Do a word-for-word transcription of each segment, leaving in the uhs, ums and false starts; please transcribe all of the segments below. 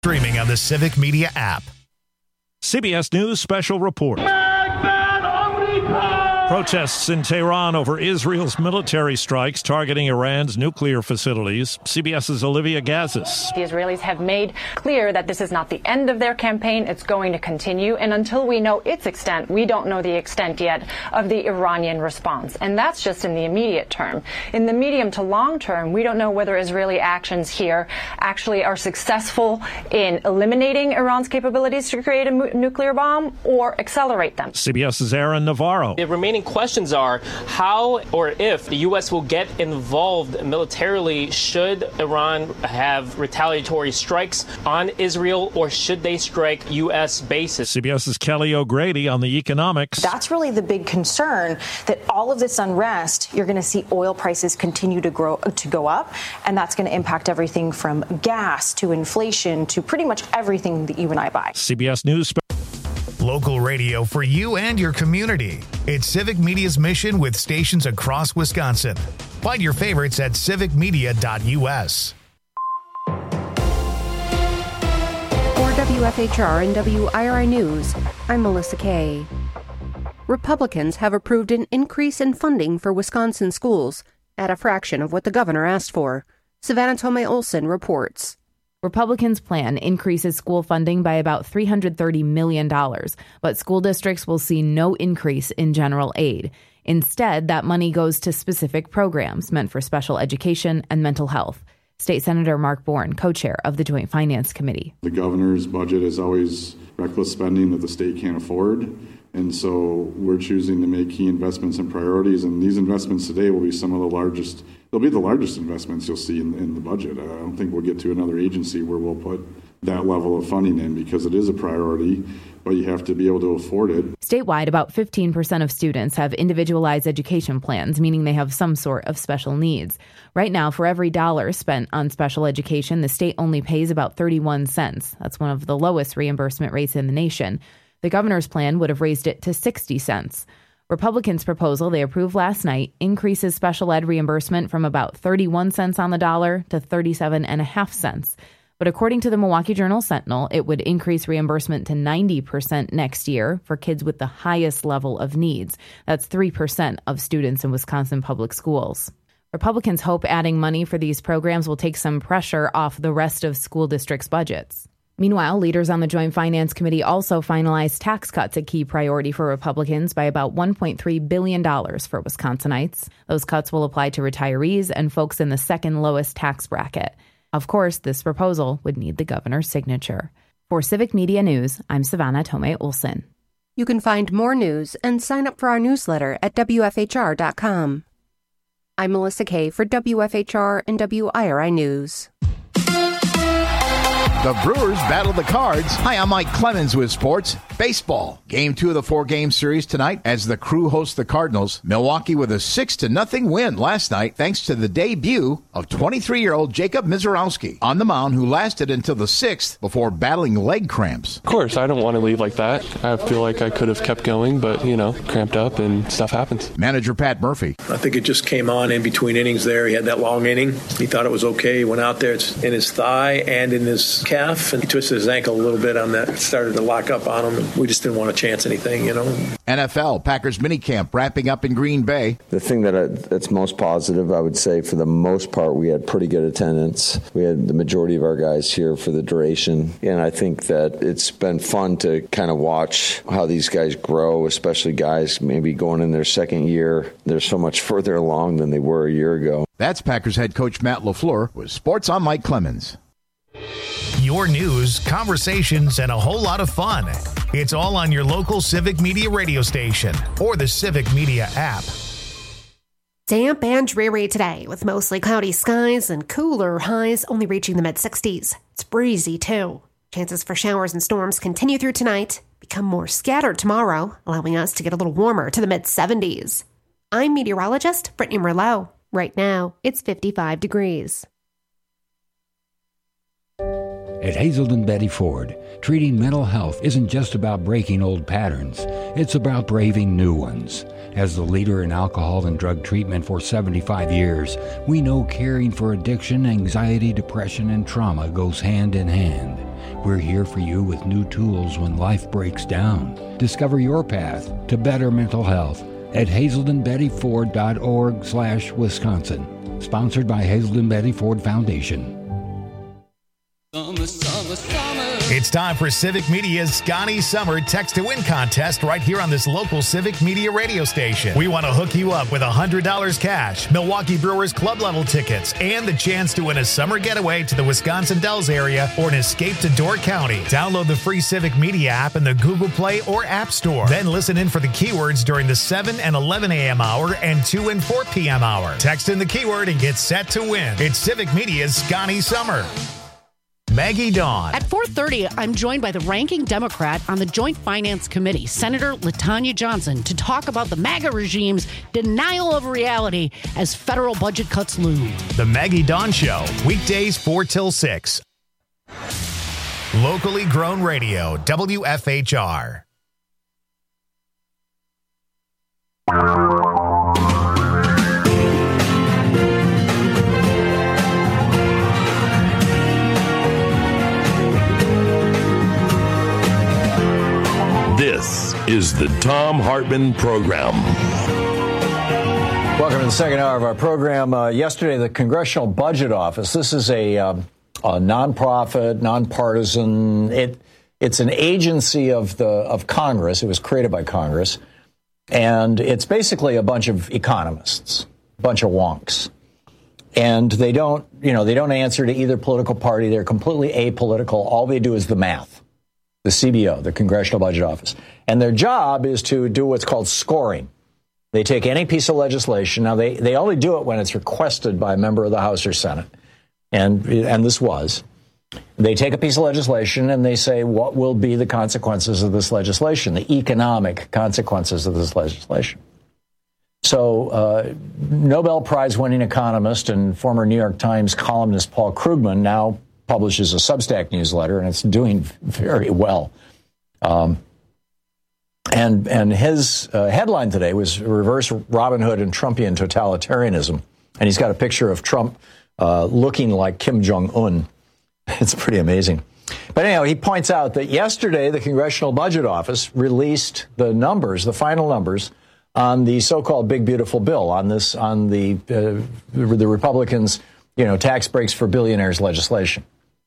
Streaming on the Civic Media app. C B S News Special Report. Protests in Tehran over Israel's military strikes targeting Iran's nuclear facilities. CBS's Olivia Gazis. The Israelis have made clear that this is not the end of their campaign. It's going to continue. And until we know its extent, we don't know the extent yet of the Iranian response. And that's just in the immediate term. In the medium to long term, we don't know whether Israeli actions here actually are successful in eliminating Iran's capabilities to create a mu- nuclear bomb or accelerate them. CBS's Aaron Navarro. The remaining questions are how or if the U S will get involved militarily should Iran have retaliatory strikes on Israel, or should they strike U S bases. CBS's Kelly O'Grady on the economics. That's really the big concern, that all of this unrest, you're going to see oil prices continue to grow to go up, and that's going to impact everything from gas to inflation to pretty much everything that you and I buy. C B S News. Local radio for you and your community. It's Civic Media's mission with stations across Wisconsin. Find your favorites at civic media dot u s. For W F H R and W I R I News, I'm Melissa Kay. Republicans have approved an increase in funding for Wisconsin schools at a fraction of what the governor asked for. Savannah Tomei Olson reports. Republicans' plan increases school funding by about three hundred thirty million dollars, but school districts will see no increase in general aid. Instead, that money goes to specific programs meant for special education and mental health. State Senator Mark Bourne, co-chair of the Joint Finance Committee. The governor's budget is always reckless spending that the state can't afford. And so we're choosing to make key investments and priorities. And these investments today will be some of the largest, they'll be the largest investments you'll see in, in the budget. I don't think we'll get to another agency where we'll put that level of funding in, because it is a priority, but you have to be able to afford it. Statewide, about fifteen percent of students have individualized education plans, meaning they have some sort of special needs. Right now, for every dollar spent on special education, the state only pays about thirty-one cents. That's one of the lowest reimbursement rates in the nation. The governor's plan would have raised it to sixty cents. Republicans' proposal they approved last night increases special ed reimbursement from about thirty-one cents on the dollar to thirty-seven and a half cents. But according to the Milwaukee Journal-Sentinel, it would increase reimbursement to ninety percent next year for kids with the highest level of needs. That's three percent of students in Wisconsin public schools. Republicans hope adding money for these programs will take some pressure off the rest of school districts' budgets. Meanwhile, leaders on the Joint Finance Committee also finalized tax cuts, a key priority for Republicans, by about one point three billion dollars for Wisconsinites. Those cuts will apply to retirees and folks in the second lowest tax bracket. Of course, this proposal would need the governor's signature. For Civic Media News, I'm Savannah Tomei Olson. You can find more news and sign up for our newsletter at W F H R dot com. I'm Melissa Kay for W F H R and W I R I News. The Brewers battle the Cards. Hi, I'm Mike Clemens with Sports Baseball. Game two of the four-game series tonight as the Crew hosts the Cardinals. Milwaukee with a six to nothing win last night thanks to the debut of twenty-three-year-old Jacob Mizorowski on the mound, who lasted until the sixth before battling leg cramps. Of course, I don't want to leave like that. I feel like I could have kept going, but, you know, cramped up and stuff happens. Manager Pat Murphy. I think it just came on in between innings there. He had that long inning. He thought it was okay. He went out there. It's in his thigh and in his calf, and he twisted his ankle a little bit on that. It started to lock up on him, and we just didn't want to chance anything, you know. N F L Packers minicamp wrapping up in Green Bay. The thing that I, that's most positive, I would say, for the most part, we had pretty good attendance. We had the majority of our guys here for the duration, and I think that it's been fun to kind of watch how these guys grow, especially guys maybe going in their second year. They're so much further along than they were a year ago. That's Packers head coach Matt LaFleur with Sports. I'm Mike Clemens. Your news, conversations, and a whole lot of fun. It's all on your local Civic Media radio station or the Civic Media app. Damp and dreary today with mostly cloudy skies and cooler highs only reaching the mid-sixties. It's breezy, too. Chances for showers and storms continue through tonight, become more scattered tomorrow, allowing us to get a little warmer to the mid-seventies. I'm meteorologist Brittany Merlot. Right now, it's fifty-five degrees. At Hazelden Betty Ford, treating mental health isn't just about breaking old patterns, it's about braving new ones. As the leader in alcohol and drug treatment for seventy-five years, we know caring for addiction, anxiety, depression, and trauma goes hand in hand. We're here for you with new tools when life breaks down. Discover your path to better mental health at hazelden betty ford dot org slash Wisconsin. Sponsored by Hazelden Betty Ford Foundation. Summer, summer, summer. It's time for Civic Media's Scotty Summer Text to Win contest right here on this local Civic Media radio station. We want to hook you up with one hundred dollars cash, Milwaukee Brewers club level tickets, and the chance to win a summer getaway to the Wisconsin Dells area or an escape to Door County. Download the free Civic Media app in the Google Play or App Store. Then listen in for the keywords during the seven and eleven a.m. hour and two and four p.m. hour. Text in the keyword and get set to win. It's Civic Media's Scotty Summer. Maggie Dawn. At four thirty, I'm joined by the ranking Democrat on the Joint Finance Committee, Senator LaTanya Johnson, to talk about the MAGA regime's denial of reality as federal budget cuts loom. The Maggie Dawn Show, weekdays four till six. Locally grown radio, W F H R. This is the Thom Hartmann Program. Welcome to the second hour of our program. Uh, yesterday, the Congressional Budget Office, this is a, um, a nonprofit, nonpartisan, it, it's an agency of the of Congress. It was created by Congress. And it's basically a bunch of economists, a bunch of wonks. And they don't, you know, they don't answer to either political party. They're completely apolitical. All they do is the math. The C B O, the Congressional Budget Office. And their job is to do what's called scoring. They take any piece of legislation. Now, they, they only do it when it's requested by a member of the House or Senate. And, and this was. They take a piece of legislation and they say, what will be the consequences of this legislation, the economic consequences of this legislation? So uh, Nobel Prize-winning economist and former New York Times columnist Paul Krugman now publishes a Substack newsletter, and it's doing very well. Um, and and his uh, headline today was Reverse Robin Hood and Trumpian Totalitarianism. And he's got a picture of Trump uh, looking like Kim Jong-un. It's pretty amazing. But anyhow, he points out that yesterday the Congressional Budget Office released the numbers, the final numbers, on the so-called Big Beautiful Bill, on this, on the uh, the Republicans' you know tax breaks for billionaires legislation.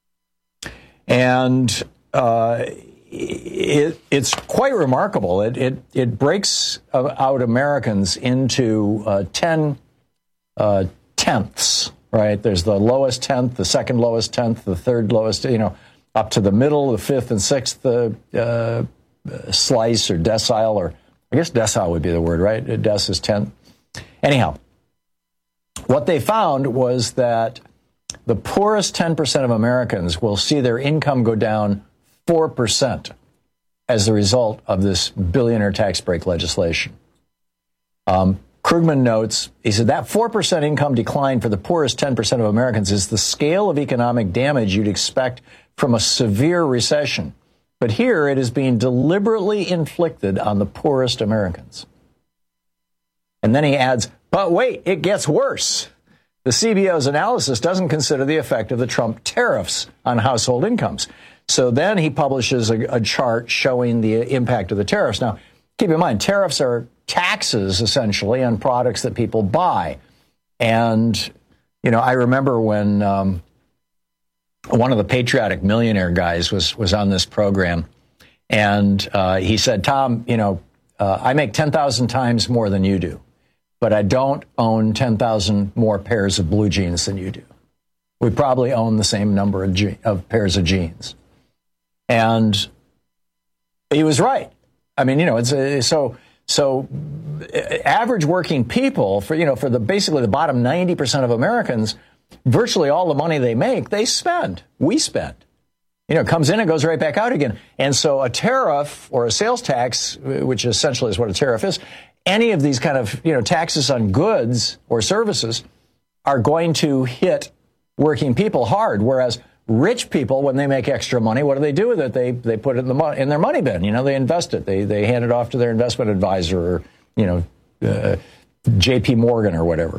And uh, it, it's quite remarkable. It it, it breaks out Americans into uh, ten uh, tenths, right? There's the lowest tenth, the second lowest tenth, the third lowest, you know, up to the middle, the fifth and sixth uh, uh, slice or decile, or I guess decile would be the word, right? Dec is tenth. Anyhow, what they found was that the poorest ten percent of Americans will see their income go down four percent as the result of this billionaire tax break legislation. Um, Krugman notes, he said that four percent income decline for the poorest ten percent of Americans is the scale of economic damage you'd expect from a severe recession. But here it is being deliberately inflicted on the poorest Americans. And then he adds, but wait, it gets worse. The C B O's analysis doesn't consider the effect of the Trump tariffs on household incomes. So then he publishes a, a chart showing the impact of the tariffs. Now, keep in mind, tariffs are taxes, essentially, on products that people buy. And, you know, I remember when um, one of the patriotic millionaire guys was, was on this program, and uh, he said, Tom, you know, uh, I make ten thousand times more than you do, but I don't own ten thousand more pairs of blue jeans than you do. We probably own the same number of, je- of pairs of jeans. And he was right. I mean, you know, it's uh, so so average working people, for, you know, for the basically the bottom ninety percent of Americans, virtually all the money they make, they spend. We spend. You know, it comes in and goes right back out again. And so a tariff or a sales tax, which essentially is what a tariff is, any of these kind of, you know, taxes on goods or services are going to hit working people hard, whereas rich people, when they make extra money, what do they do with it? They they put it in the mo- in their money bin. You know, they invest it. They they hand it off to their investment advisor, or you know, uh, J P Morgan or whatever.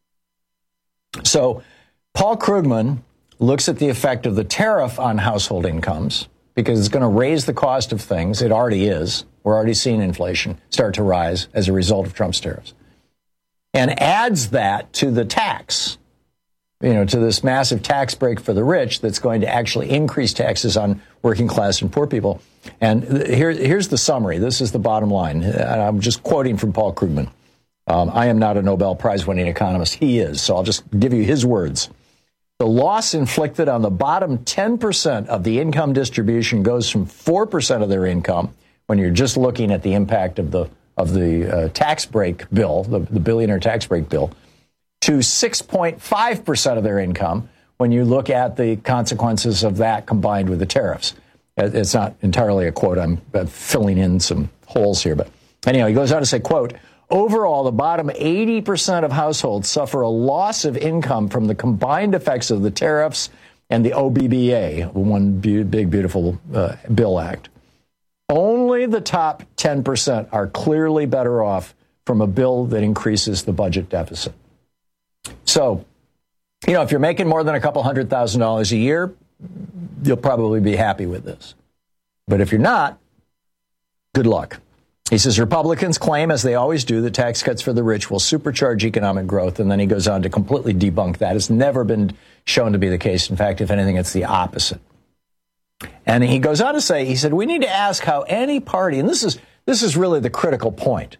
So Paul Krugman looks at the effect of the tariff on household incomes, because it's going to raise the cost of things. It already is. We're already seeing inflation start to rise as a result of Trump's tariffs, and adds that to the tax. You know, to this massive tax break for the rich that's going to actually increase taxes on working class and poor people. And here, here's the summary. This is the bottom line. And I'm just quoting from Paul Krugman. Um, I am not a Nobel Prize-winning economist. He is. So I'll just give you his words. The loss inflicted on the bottom ten percent of the income distribution goes from four percent of their income, when you're just looking at the impact of the of the uh, tax break bill, the, the billionaire tax break bill, to six point five percent of their income when you look at the consequences of that combined with the tariffs. It's not entirely a quote. I'm filling in some holes here. But anyhow, he goes on to say, quote, overall, the bottom eighty percent of households suffer a loss of income from the combined effects of the tariffs and the O B B A, one big, beautiful uh, bill act. Only the top ten percent are clearly better off from a bill that increases the budget deficit. So, you know, if you're making more than a couple hundred thousand dollars a year, you'll probably be happy with this. But if you're not, good luck. He says Republicans claim, as they always do, that tax cuts for the rich will supercharge economic growth. And then he goes on to completely debunk that. It's never been shown to be the case. In fact, if anything, it's the opposite. And he goes on to say, he said, we need to ask how any party, and this is this is really the critical point,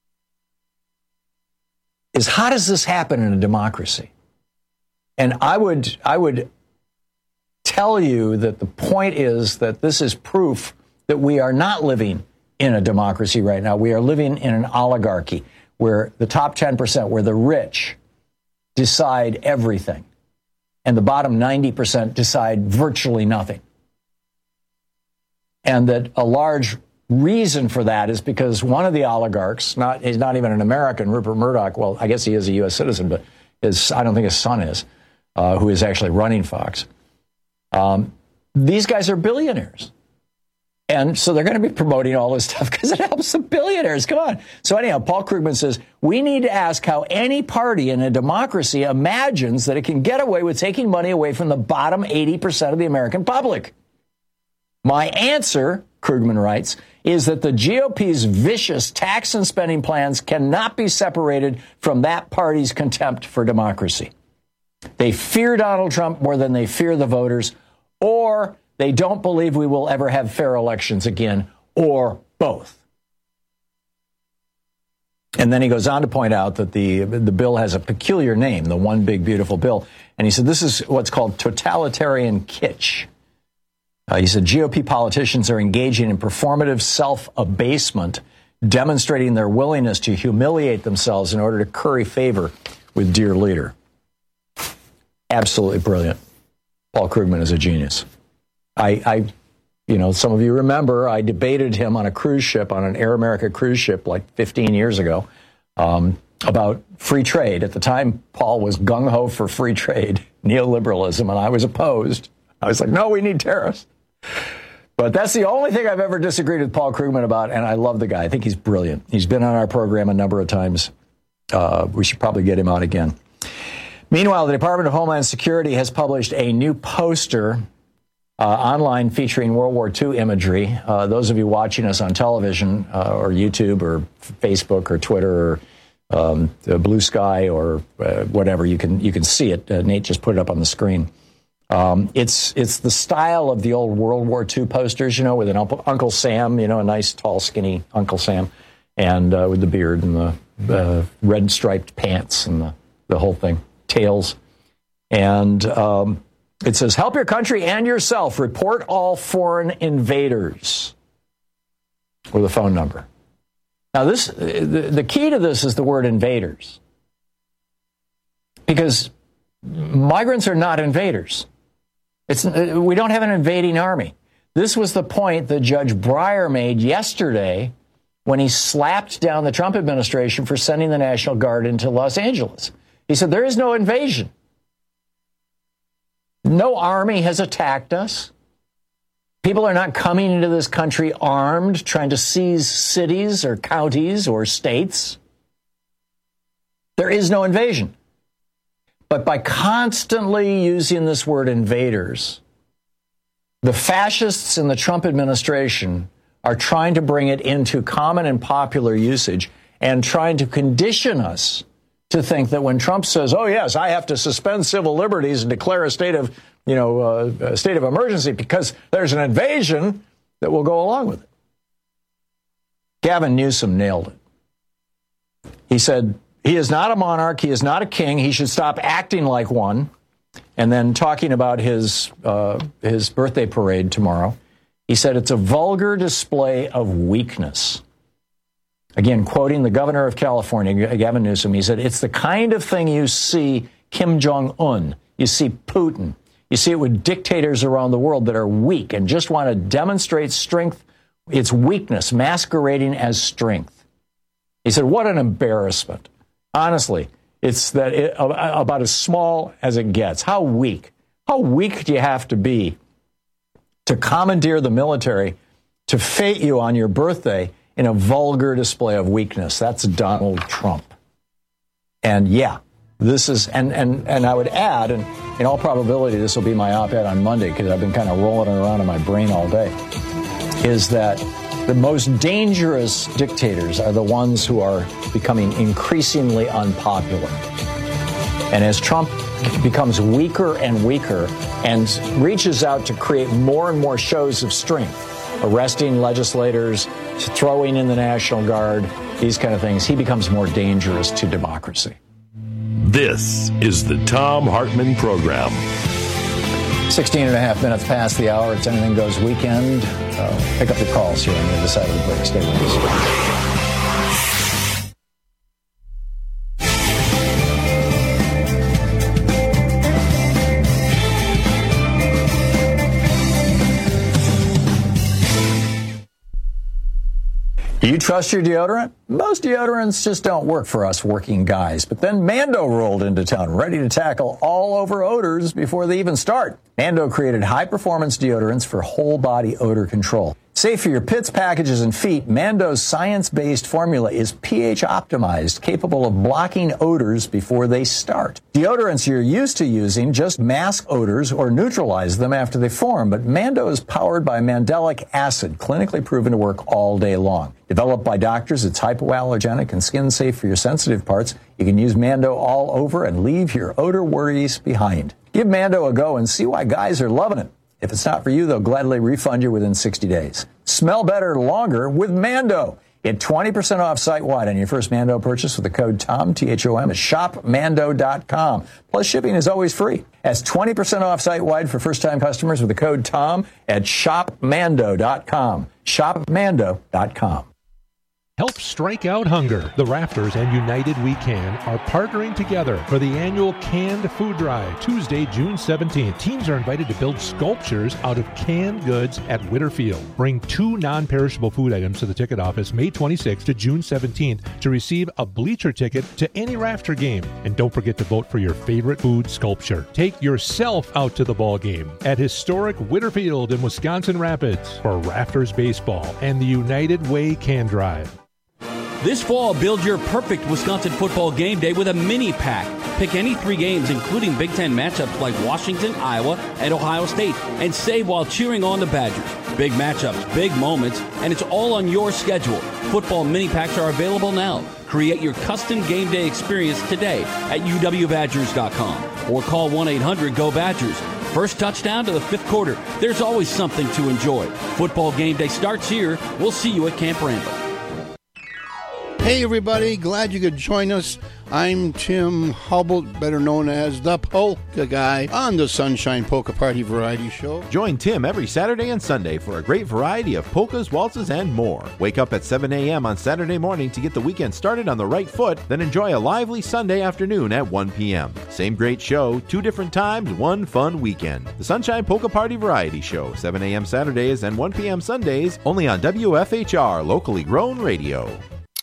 is how does this happen in a democracy? And I would I would tell you that the point is that this is proof that we are not living in a democracy right now. We are living in an oligarchy where the top ten percent, where the rich decide everything, and the bottom ninety percent decide virtually nothing. And that a large reason for that is because one of the oligarchs, not he's not even an American, Rupert Murdoch, well, I guess he is a U S citizen, but his, I don't think his son is, uh, who is actually running Fox. Um, these guys are billionaires. And so they're going to be promoting all this stuff because it helps the billionaires. Come on. So anyhow, Paul Krugman says, we need to ask how any party in a democracy imagines that it can get away with taking money away from the bottom eighty percent of the American public. My answer, Krugman writes, is that the G O P's vicious tax and spending plans cannot be separated from that party's contempt for democracy. They fear Donald Trump more than they fear the voters, or they don't believe we will ever have fair elections again, or both. And then he goes on to point out that the the bill has a peculiar name, the One Big Beautiful Bill. And he said this is what's called totalitarian kitsch. Uh, he said G O P politicians are engaging in performative self-abasement, demonstrating their willingness to humiliate themselves in order to curry favor with dear leader. Absolutely brilliant. Paul Krugman is a genius. I, I, you know, some of you remember I debated him on a cruise ship, on an Air America cruise ship like fifteen years ago, um, about free trade. At the time, Paul was gung-ho for free trade, neoliberalism, and I was opposed. I was like, no, we need tariffs. But that's the only thing I've ever disagreed with Paul Krugman about, and I love the guy. I think he's brilliant. He's been on our program a number of times. Uh, we should probably get him out again. Meanwhile, the Department of Homeland Security has published a new poster uh, online featuring World War Two imagery. Uh, those of you watching us on television uh, or YouTube or Facebook or Twitter or um, Blue Sky or uh, whatever, you can you can see it. Uh, Nate just put it up on the screen. Um, it's it's the style of the old World War Two posters, you know, with an Uncle, Uncle Sam, you know, a nice, tall, skinny Uncle Sam, and uh, with the beard and the uh, red striped pants and the, the whole thing, tails. And um, it says, help your country and yourself. Report all foreign invaders, with a phone number. Now, this the, the key to this is the word invaders, because migrants are not invaders. It's, we don't have an invading army. This was the point that Judge Breyer made yesterday when he slapped down the Trump administration for sending the National Guard into Los Angeles. He said, there is no invasion. No army has attacked us. People are not coming into this country armed, trying to seize cities or counties or states. There is no invasion. But by constantly using this word invaders, the fascists in the Trump administration are trying to bring it into common and popular usage and trying to condition us to think that when Trump says, oh, yes, I have to suspend civil liberties and declare a state of, you know, uh, a state of emergency because there's an invasion, that will go along with it. Gavin Newsom nailed it. He said, he is not a monarch. He is not a king. He should stop acting like one. And then talking about his uh, his birthday parade tomorrow, he said it's a vulgar display of weakness. Again, quoting the governor of California, Gavin Newsom, he said, it's the kind of thing you see Kim Jong-un, you see Putin, you see it with dictators around the world that are weak and just want to demonstrate strength. It's weakness masquerading as strength. He said, what an embarrassment. Honestly, it's that it, about as small as it gets. How weak? How weak do you have to be to commandeer the military to fate you on your birthday in a vulgar display of weakness? That's Donald Trump. And yeah, this is, and, and, and I would add, and in all probability, this will be my op-ed on Monday because I've been kind of rolling it around in my brain all day, is that the most dangerous dictators are the ones who are becoming increasingly unpopular. And as Trump becomes weaker and weaker and reaches out to create more and more shows of strength, arresting legislators, throwing in the National Guard, these kind of things, he becomes more dangerous to democracy. This is the Thom Hartmann Program. sixteen and a half minutes past the hour. It's Anything Goes weekend. Uh, pick up your calls here on the other side of the break. Stay with us. Do you trust your deodorant? Most deodorants just don't work for us working guys. But then Mando rolled into town, ready to tackle all over odors before they even start. Mando created high-performance deodorants for whole-body odor control. Safe for your pits, packages, and feet, Mando's science-based formula is pH-optimized, capable of blocking odors before they start. Deodorants you're used to using just mask odors or neutralize them after they form, but Mando is powered by mandelic acid, clinically proven to work all day long. Developed by doctors, it's hypoallergenic and skin-safe for your sensitive parts. You can use Mando all over and leave your odor worries behind. Give Mando a go and see why guys are loving it. If it's not for you, they'll gladly refund you within sixty days. Smell better longer with Mando. Get twenty percent off site-wide on your first Mando purchase with the code TOM, T H O M, at shop mando dot com. Plus, shipping is always free. That's twenty percent off site-wide for first-time customers with the code TOM at shop mando dot com. shop mando dot com. Help strike out hunger. The Rafters and United We Can are partnering together for the annual Canned Food Drive, Tuesday, June seventeenth. Teams are invited to build sculptures out of canned goods at Whitterfield. Bring two non-perishable food items to the ticket office May twenty-sixth to June seventeenth to receive a bleacher ticket to any Rafter game. And don't forget to vote for your favorite food sculpture. Take yourself out to the ball game at historic Whitterfield in Wisconsin Rapids for Rafters Baseball and the United Way Can Drive. This fall, build your perfect Wisconsin football game day with a mini pack. Pick any three games, including Big Ten matchups like Washington, Iowa, and Ohio State, and save while cheering on the Badgers. Big matchups, big moments, and it's all on your schedule. Football mini packs are available now. Create your custom game day experience today at U W Badgers dot com or call one eight hundred go Badgers. First touchdown to the fifth quarter. There's always something to enjoy. Football game day starts here. We'll see you at Camp Randall. Hey everybody, glad you could join us. I'm Tim Hubble, better known as the Polka Guy, on the Sunshine Polka Party Variety Show. Join Tim every Saturday and Sunday for a great variety of polkas, waltzes, and more. Wake up at seven a.m. on Saturday morning to get the weekend started on the right foot, then enjoy a lively Sunday afternoon at one p.m. Same great show, two different times, one fun weekend. The Sunshine Polka Party Variety Show, seven a.m. Saturdays and one p.m. Sundays, only on W F H R, locally grown radio.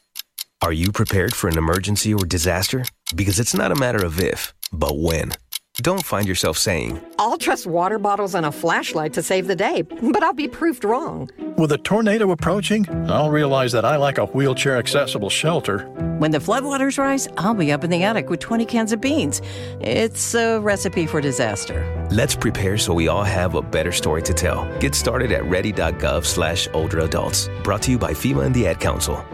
Are you prepared for an emergency or disaster? Because it's not a matter of if, but when. Don't find yourself saying, I'll trust water bottles and a flashlight to save the day, but I'll be proved wrong. With a tornado approaching, I'll realize that I lack a wheelchair-accessible shelter. When the floodwaters rise, I'll be up in the attic with twenty cans of beans. It's a recipe for disaster. Let's prepare so we all have a better story to tell. Get started at ready.gov slash older adults. Brought to you by FEMA and the Ad Council.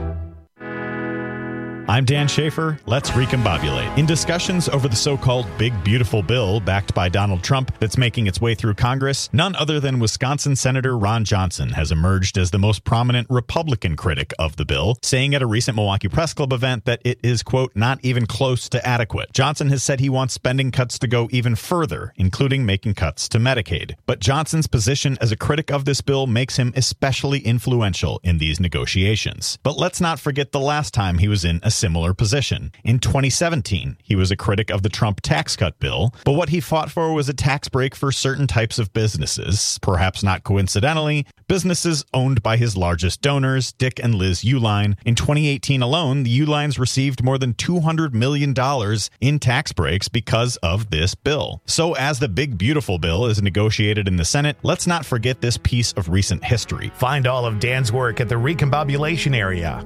I'm Dan Schaefer. Let's recombobulate. In discussions over the so-called Big Beautiful Bill backed by Donald Trump that's making its way through Congress, none other than Wisconsin Senator Ron Johnson has emerged as the most prominent Republican critic of the bill, saying at a recent Milwaukee Press Club event that it is, quote, not even close to adequate. Johnson has said he wants spending cuts to go even further, including making cuts to Medicaid. But Johnson's position as a critic of this bill makes him especially influential in these negotiations. But let's not forget the last time he was in a similar position. In twenty seventeen, he was a critic of the Trump tax cut bill, but what he fought for was a tax break for certain types of businesses. Perhaps not coincidentally, businesses owned by his largest donors, Dick and Liz Uihlein. In twenty eighteen alone, the Uihleins received more than two hundred million dollars in tax breaks because of this bill. So as the Big Beautiful Bill is negotiated in the Senate, let's not forget this piece of recent history. Find all of Dan's work at the Recombobulation area.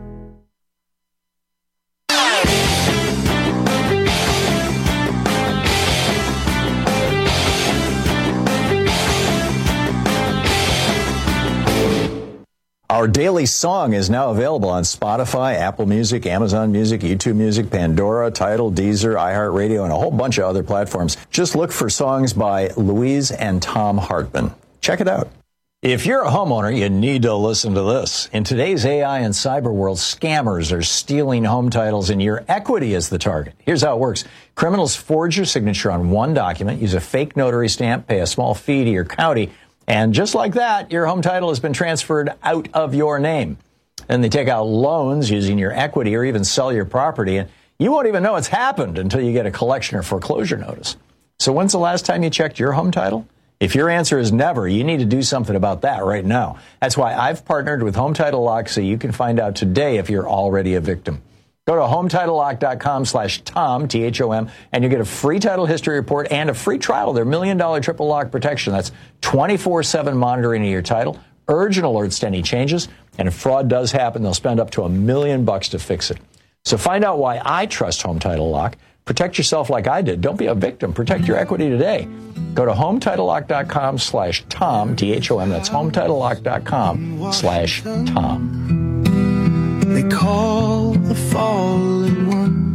Our daily song is now available on Spotify, Apple Music, Amazon Music, YouTube Music, Pandora, Tidal, Deezer, iHeartRadio, and a whole bunch of other platforms. Just look for songs by Louise and Tom Hartman. Check it out. If you're a homeowner, you need to listen to this. In today's A I and cyber world, scammers are stealing home titles and your equity is the target. Here's how it works. Criminals forge your signature on one document, use a fake notary stamp, pay a small fee to your county, and just like that, your home title has been transferred out of your name. And they take out loans using your equity or even sell your property. And you won't even know it's happened until you get a collection or foreclosure notice. So when's the last time you checked your home title? If your answer is never, you need to do something about that right now. That's why I've partnered with Home Title Lock so you can find out today if you're already a victim. Go to HometitleLock.com slash Tom, T H O M, and you get a free title history report and a free trial of their million dollar triple lock protection. That's twenty-four seven monitoring of your title, urgent alerts to any changes, and if fraud does happen, they'll spend up to a million bucks to fix it. So find out why I trust Home Title Lock. Protect yourself like I did. Don't be a victim. Protect your equity today. Go to HometitleLock.com slash Tom, T H O M. That's HometitleLock.com slash Tom. They call the fallen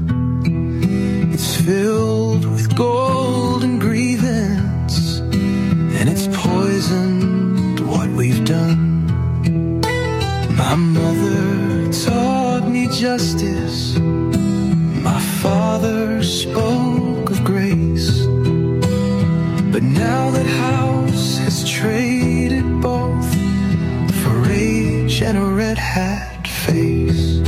one. It's filled with golden grievance, and it's poisoned what we've done. My mother taught me justice. My father spoke of grace. But now that house has traded both for rage and a red hat face.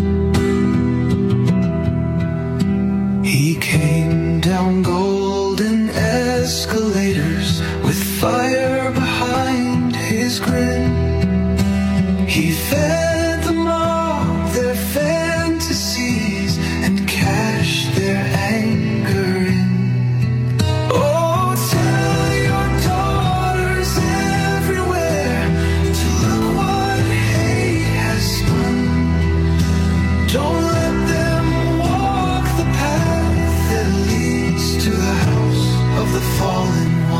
He came down golden escalators with fire behind his grin. He fed the mob their fantasies and cashed their anger in. Oh, tell your daughters everywhere to look what hate has spun. Don't let them walk the path that leads to the house of the fallen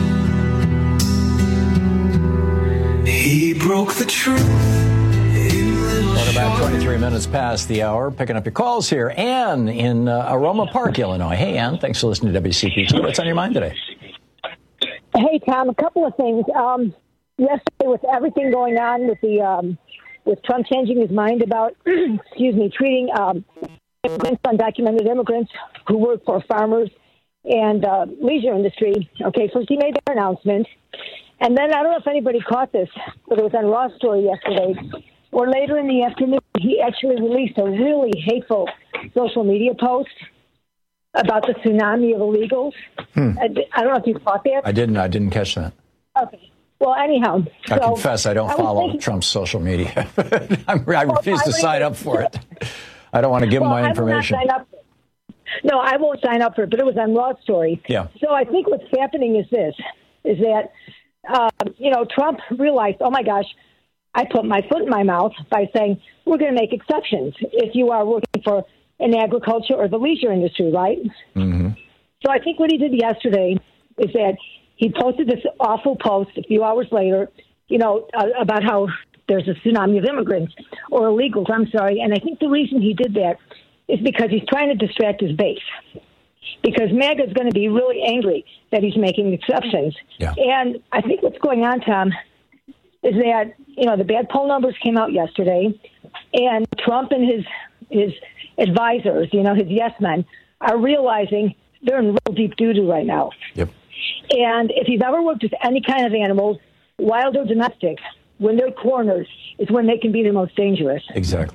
one. He broke the truth. Welcome back, twenty-three minutes past the hour. Picking up your calls here. Ann in uh, Aroma Park, Illinois. Hey, Ann, thanks for listening to W C P T. What's on your mind today? Hey, Tom, a couple of things. Um, yesterday, with everything going on with the um, with Trump changing his mind about, excuse me, treating um, immigrants, undocumented immigrants who work for farmers and uh, leisure industry. Okay, so he made that announcement. And then, I don't know if anybody caught this, but it was on Raw Story yesterday, or later in the afternoon, he actually released a really hateful social media post about the tsunami of illegals. Hmm. I, I don't know if you caught that. I didn't. I didn't catch that. Okay. Well, anyhow. I so confess I don't I follow thinking, Trump's social media. I refuse well, to sign up for it. I don't want to give well, him my information. I will not sign up. No, I won't sign up for it, but it was on Raw Story. Yeah. So I think what's happening is this, is that, uh, you know, Trump realized, oh, my gosh, I put my foot in my mouth by saying we're going to make exceptions if you are working for an agriculture or the leisure industry, right? Mm-hmm. So I think what he did yesterday is that he posted this awful post a few hours later, you know, uh, about how there's a tsunami of immigrants or illegals, I'm sorry. And I think the reason he did that is because he's trying to distract his base. Because MAGA is going to be really angry that he's making exceptions. Yeah. And I think what's going on, Tom, is that, you know, the bad poll numbers came out yesterday, and Trump and his his advisors, you know, his yes men, are realizing they're in real deep doo-doo right now. Yep. And if you've ever worked with any kind of animals, wild or domestic, when they're cornered is when they can be the most dangerous. Exactly.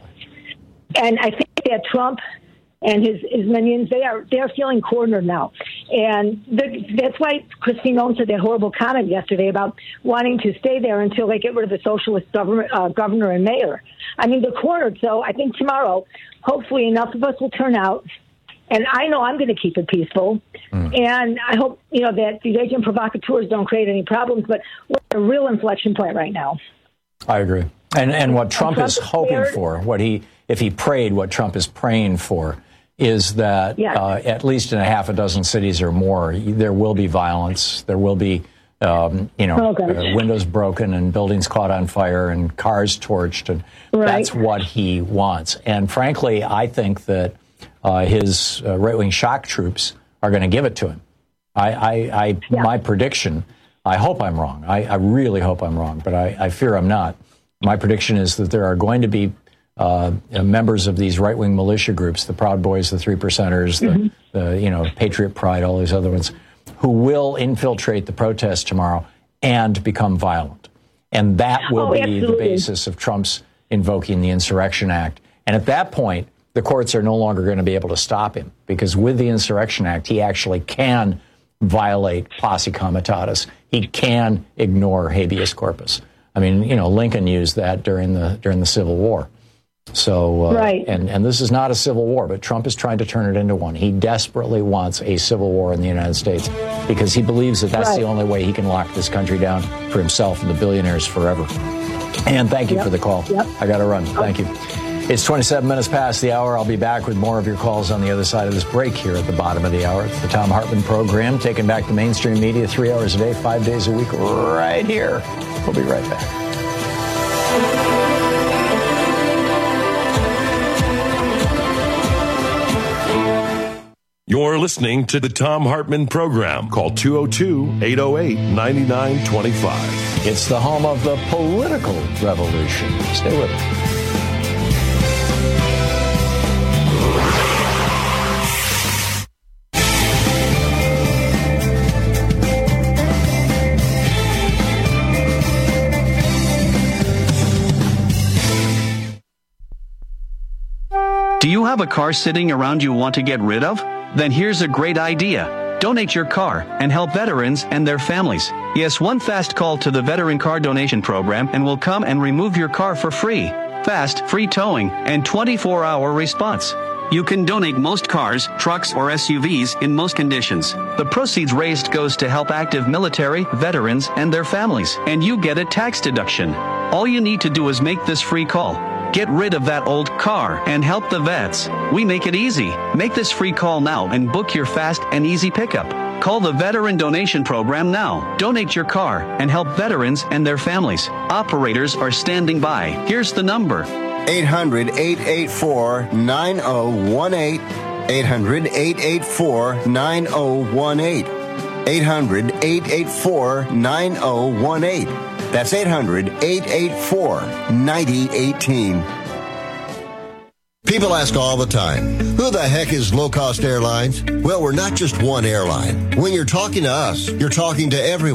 And I think that Trump and his, his minions, they are they're feeling cornered now. And the, that's why Kristi Noem said that horrible comment yesterday about wanting to stay there until they get rid of the socialist government, uh, governor and mayor. I mean, they're cornered. So I think tomorrow, hopefully enough of us will turn out. And I know I'm going to keep it peaceful. Mm. And I hope, you know, that these agent provocateurs don't create any problems. But we're at a real inflection point right now. I agree. And and what Trump, Trump is is hoping scared. for, what he, if he prayed, what Trump is praying for, is that Yes. uh, at least in a half a dozen cities or more, there will be violence. There will be, um, you know, Oh, gosh. uh, windows broken and buildings caught on fire and cars torched. And Right. that's what he wants. And frankly, I think that uh, his uh, right-wing shock troops are going to give it to him. I, I, I Yeah. my prediction, I hope I'm wrong. I, I really hope I'm wrong, but I, I fear I'm not. My prediction is that there are going to be uh, members of these right-wing militia groups, the Proud Boys, the Three Percenters, the, Mm-hmm. the you know Patriot Pride, all these other ones, who will infiltrate the protests tomorrow and become violent. And that will Oh, be absolutely. the basis of Trump's invoking the Insurrection Act. And at that point, the courts are no longer going to be able to stop him, because with the Insurrection Act, he actually can violate posse comitatus. He can ignore habeas corpus. I mean, you know, Lincoln used that during the during the Civil War. So, uh, Right. and, and this is not a civil war, but Trump is trying to turn it into one. He desperately wants a civil war in the United States because he believes that that's Right. the only way he can lock this country down for himself and the billionaires forever. And thank you Yep. for the call. Yep. I got to run. Thank you. It's twenty-seven minutes past the hour. I'll be back with more of your calls on the other side of this break here at the bottom of the hour. It's the Tom Hartman program, taking back the mainstream media three hours a day, five days a week, right here. We'll be right back. You're listening to the Tom Hartman program. Call two oh two, eight oh eight, nine nine two five. It's the home of the political revolution. Stay with us. Do you have a car sitting around you want to get rid of? Then here's a great idea. Donate your car and help veterans and their families. Yes, one fast call to the Veteran Car Donation Program and we'll come and remove your car for free. Fast, free towing, and twenty-four hour response. You can donate most cars, trucks, or S U Vs in most conditions. The proceeds raised goes to help active military, veterans, and their families, and you get a tax deduction. All you need to do is make this free call. Get rid of that old car and help the vets. We make it easy. Make this free call now and book your fast and easy pickup. Call the Veteran Donation Program now. Donate your car and help veterans and their families. Operators are standing by. Here's the number. eight hundred, eight eight four, nine oh one eight. eight hundred, eight eight four, nine oh one eight. eight hundred, eight eight four, nine oh one eight. That's eight hundred, eight eight four, nine oh one eight. People ask all the time, who the heck is Low Cost Airlines? Well, we're not just one airline. When you're talking to us, you're talking to everyone.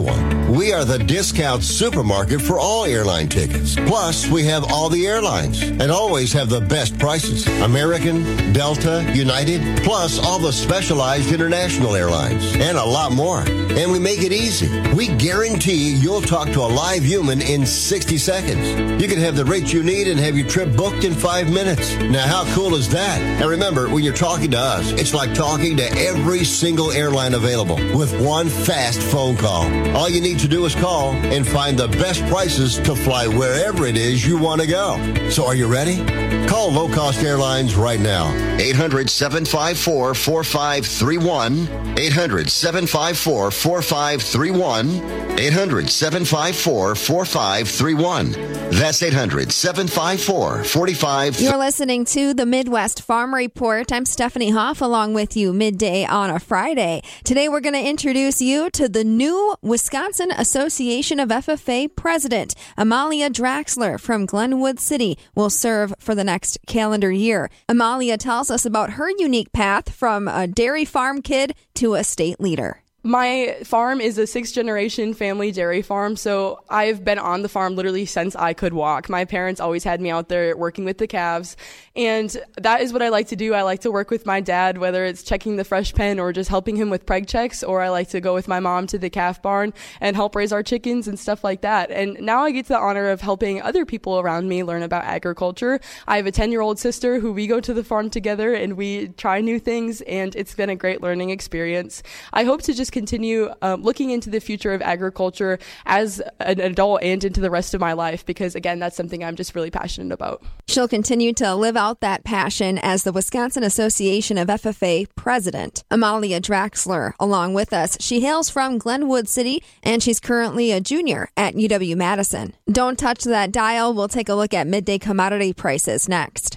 We are the discount supermarket for all airline tickets. Plus, we have all the airlines and always have the best prices. American, Delta, United, plus all the specialized international airlines and a lot more. And we make it easy. We guarantee you'll talk to a live human in sixty seconds. You can have the rates you need and have your trip booked in five minutes. Now, how cool is that? And remember, when you're talking to us, it's like talking to every single airline available with one fast phone call. All you need to do is call and find the best prices to fly wherever it is you want to go. So are you ready? Call Low Cost Airlines right now. eight hundred, seven five four, four five three one. eight hundred, seven five four, four five three one. eight hundred, seven five four, four five three one. That's eight hundred, seven five four, four five three one. You're listening to the Midwest Farm Report. I'm Stephanie Hoff along with you midday on a Friday. Today we're going to introduce you to the new Wisconsin Association of F F A president. Amalia Draxler from Glenwood City will serve for the next calendar year. Amalia tells us about her unique path from a dairy farm kid to a state leader. My farm is a sixth-generation family dairy farm, so I've been on the farm literally since I could walk. My parents always had me out there working with the calves, and that is what I like to do. I like to work with my dad, whether it's checking the fresh pen or just helping him with preg checks, or I like to go with my mom to the calf barn and help raise our chickens and stuff like that. And now I get the honor of helping other people around me learn about agriculture. I have a ten-year-old sister who we go to the farm together, and we try new things, and it's been a great learning experience. I hope to just continue um, looking into the future of agriculture as an adult and into the rest of my life because, again, that's something I'm just really passionate about. She'll continue to live out that passion as the Wisconsin Association of F F A president. Amalia Draxler, along with us. She hails from Glenwood City, and she's currently a junior at U W-Madison. Don't touch that dial. We'll take a look at midday commodity prices next.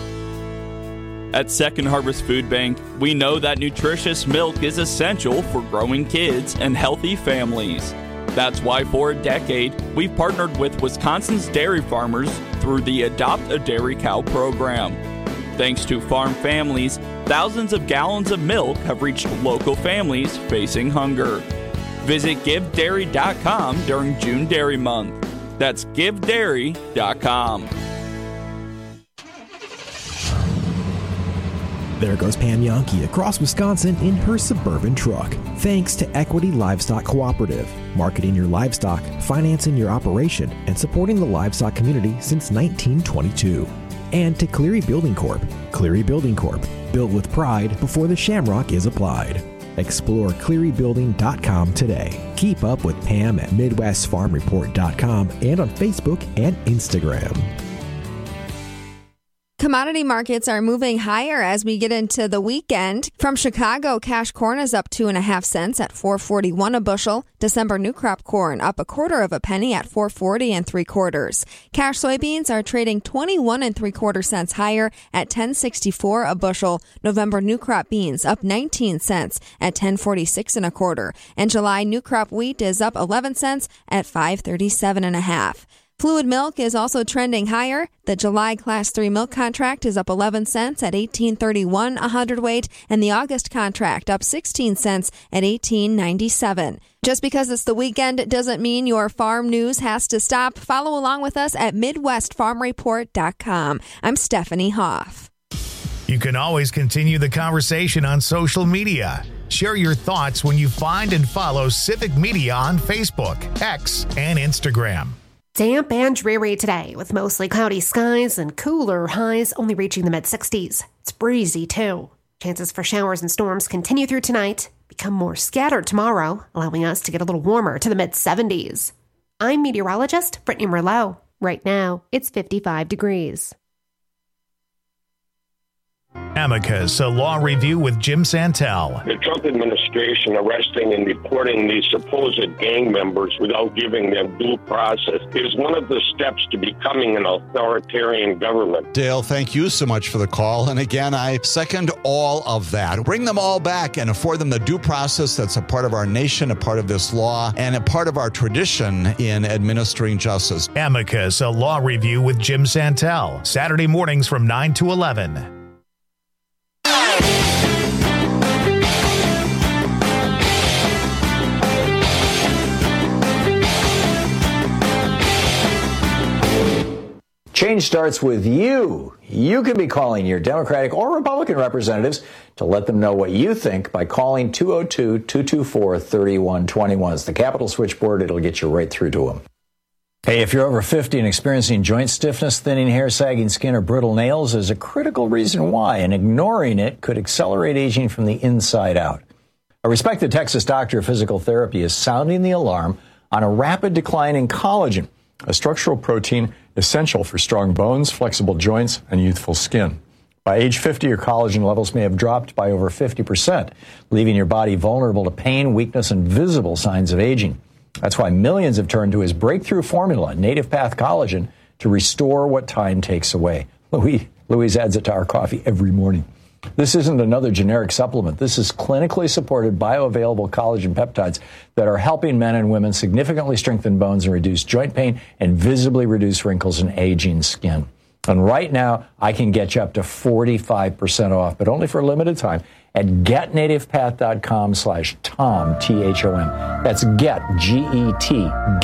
At Second Harvest Food Bank, we know that nutritious milk is essential for growing kids and healthy families. That's why for a decade, we've partnered with Wisconsin's dairy farmers through the Adopt a Dairy Cow program. Thanks to farm families, thousands of gallons of milk have reached local families facing hunger. Visit give dairy dot com during June Dairy Month. That's give dairy dot com. There goes Pam Yankee across Wisconsin in her Suburban truck. Thanks to Equity Livestock Cooperative, marketing your livestock, financing your operation, and supporting the livestock community since nineteen twenty-two. And to Cleary Building Corp. Cleary Building Corp. Built with pride before the shamrock is applied. Explore cleary building dot com today. Keep up with Pam at midwest farm report dot com and on Facebook and Instagram. Commodity markets are moving higher as we get into the weekend. From Chicago, cash corn is up two and a half cents at four forty-one a bushel. December new crop corn up a quarter of a penny at four forty and three quarters. Cash soybeans are trading twenty-one and three quarter cents higher at ten sixty-four a bushel. November new crop beans up nineteen cents at ten forty-six and a quarter. And July new crop wheat is up eleven cents at five thirty-seven and a half. Fluid milk is also trending higher. The July Class three milk contract is up eleven cents at eighteen thirty-one a hundredweight, and the August contract up sixteen cents at eighteen ninety-seven. Just because it's the weekend doesn't mean your farm news has to stop. Follow along with us at midwest farm report dot com. I'm Stephanie Hoff. You can always continue the conversation on social media. Share your thoughts when you find and follow Civic Media on Facebook, X, and Instagram. Damp and dreary today with mostly cloudy skies and cooler highs only reaching the mid sixties. It's breezy too. Chances for showers and storms continue through tonight, become more scattered tomorrow, allowing us to get a little warmer to the mid seventies. I'm meteorologist Brittany Merlot. Right now, it's fifty-five degrees. Amicus, a law review with Jim Santel. The Trump administration arresting and deporting these supposed gang members without giving them due process is one of the steps to becoming an authoritarian government. Dale, thank you so much for the call. And again, I second all of that. Bring them all back and afford them the due process that's a part of our nation, a part of this law, and a part of our tradition in administering justice. Amicus, a law review with Jim Santel. Saturday mornings from nine to eleven. Change starts with you. You can be calling your Democratic or Republican representatives to let them know what you think by calling two oh two, two two four, three one two one. It's the Capitol switchboard. It'll get you right through to them. Hey, if you're over fifty and experiencing joint stiffness, thinning hair, sagging skin, or brittle nails, there's a critical reason why, and ignoring it could accelerate aging from the inside out. A respected Texas doctor of physical therapy is sounding the alarm on a rapid decline in collagen, a structural protein essential for strong bones, flexible joints, and youthful skin. By age fifty, your collagen levels may have dropped by over fifty percent, leaving your body vulnerable to pain, weakness, and visible signs of aging. That's why millions have turned to his breakthrough formula, Native Path Collagen, to restore what time takes away. Louis, Louis adds it to our coffee every morning. This isn't another generic supplement. This is clinically supported bioavailable collagen peptides that are helping men and women significantly strengthen bones and reduce joint pain and visibly reduce wrinkles and aging skin. And right now, I can get you up to forty-five percent off, but only for a limited time at getnativepath.com slash Tom, T H O M. That's get, G E T,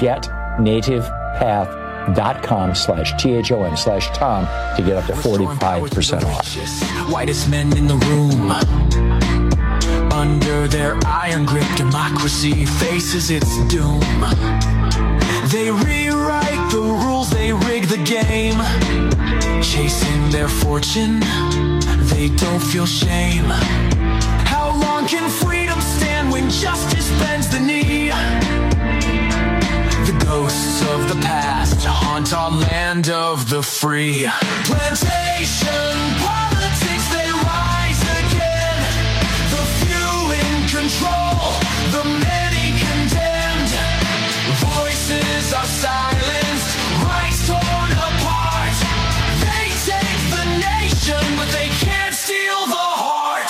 getnativepath.com slash T H O M slash Tom to get up to forty-five percent off. Whitest men in the room. Under their iron grip, democracy faces its doom. They rewrite the rules, they rig the game. Chasing their fortune, they don't feel shame. How long can freedom stand when justice bends the knee? The ghosts of the past haunt our land of the free. Plantation politics, they rise again. The few in control, the many condemned. Voices are silenced, rights torn apart. They take the nation, but they can't steal the heart.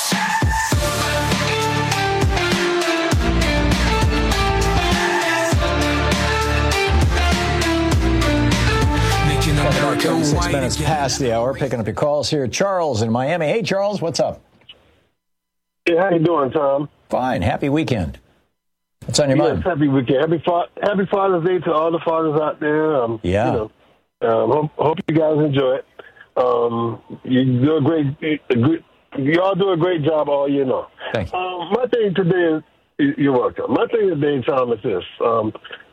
Making America Six white minutes again. past the hour, picking up your calls here. Charles in Miami. Hey, Charles, what's up? Hey, how you doing, Tom? Fine. Happy weekend. What's on your yes, mind? Happy weekend. Happy, fa- happy Father's Day to all the fathers out there. Um, Yeah. You know, um, hope, hope you guys enjoy it. Um, you do a great, a good, you all do a great job all year long. Thank you. Um, my thing today is, you're welcome. My thing today, Tom, is this. Um,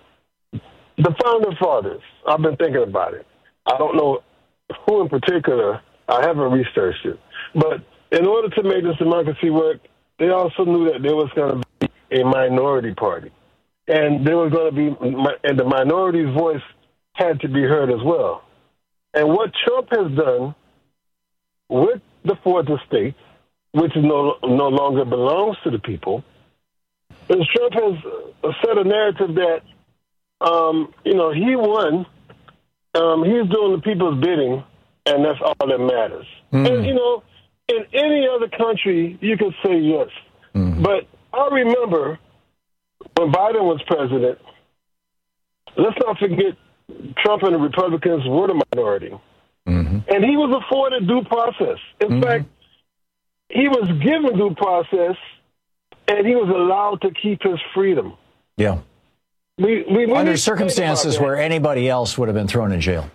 the founding fathers, I've been thinking about it. I don't know who in particular, I haven't researched it. But in order to make this democracy work, they also knew that there was going to be a minority party. And there was going to be, and the minority's voice had to be heard as well. And what Trump has done with the fourth estate, which no, no longer belongs to the people, is Trump has set a narrative that, um, you know, he won. Um, he's doing the people's bidding, and that's all that matters. Mm. And, you know, in any other country, you could say yes. Mm. But I remember when Biden was president, let's not forget Trump and the Republicans were the minority. Mm-hmm. And he was afforded due process. In mm-hmm. fact, he was given due process, and he was allowed to keep his freedom. Yeah. We, we, we Under circumstances where anybody else would have been thrown in jail.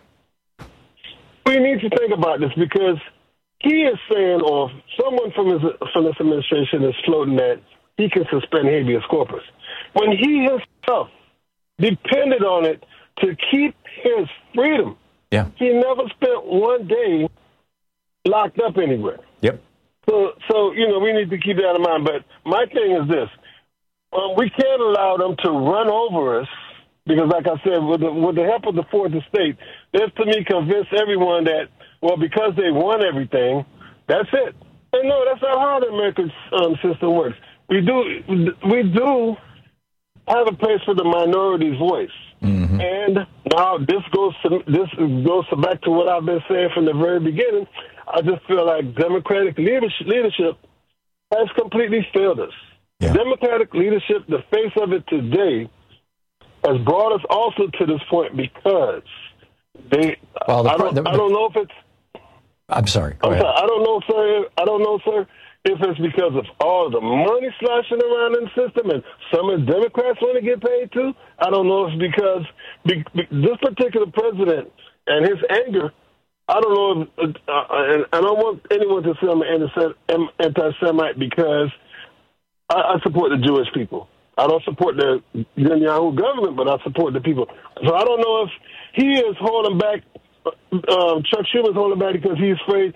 We need to think about this because he is saying, or someone from his from this administration is floating that he can suspend habeas corpus. When he himself depended on it to keep his freedom, yeah. he never spent one day locked up anywhere. Yep. So, so you know, we need to keep that in mind. But my thing is this. Um, we can't allow them to run over us because, like I said, with the, with the help of the fourth estate, they've, to me, convinced everyone that, well, because they won everything, that's it. And no, that's not how the American um, system works. We do we do have a place for the minority's voice. Mm-hmm. And now this goes to, this goes to back to what I've been saying from the very beginning. I just feel like Democratic leadership, leadership has completely failed us. Yeah. Democratic leadership, the face of it today, has brought us also to this point because they. Well, the, I, don't, the, the, I don't know if it's. I'm sorry. Go I'm ahead. sorry. I don't know, sir. I don't know, sir, if it's because of all the money sloshing around in the system and some of the Democrats want to get paid too. I don't know if it's because be, be, this particular president and his anger I don't know if, uh, and I don't want anyone to say I'm an anti-Semite because I, I support the Jewish people. I don't support the Netanyahu government, but I support the people. So I don't know if he is holding back, um, Chuck Schumer is holding back because he's afraid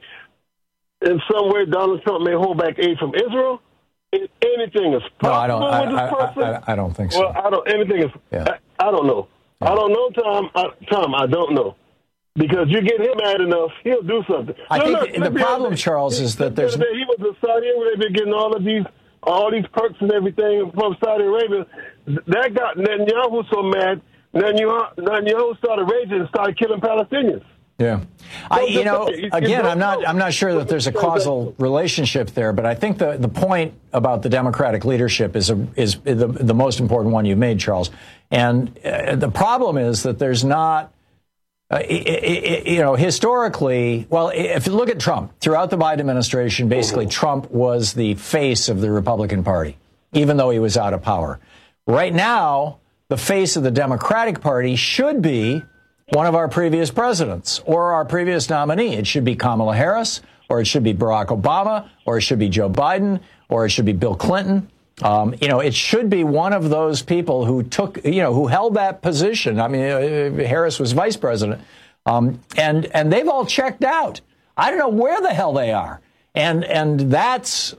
in some way Donald Trump may hold back aid from Israel. Anything is possible no, I don't, with I, this person. I, I, I don't think so. Well, I don't. Anything is. Yeah. I, I don't know. Yeah. I don't know, Tom. I, Tom, I don't know. Because you get him mad enough, he'll do something. I no, think no, the problem, Charles, is that there's... He was in Saudi Arabia getting all of these all these perks and everything from Saudi Arabia. That got Netanyahu so mad, Netanyahu, Netanyahu started raging and started killing Palestinians. Yeah. I, you know, again, I'm not I'm not sure that there's a causal relationship there, but I think the, the point about the Democratic leadership is a, is the, the most important one you've made, Charles. And uh, the problem is that there's not... Uh, it, it, you know, historically, well, if you look at Trump, throughout the Biden administration, basically Trump was the face of the Republican Party, even though he was out of power. Right now, the face of the Democratic Party should be one of our previous presidents or our previous nominee. It should be Kamala Harris, or it should be Barack Obama, or it should be Joe Biden, or it should be Bill Clinton. Um, you know, it should be one of those people who took, you know, who held that position. I mean, uh, Harris was vice president, um, and and they've all checked out. I don't know where the hell they are. And and that's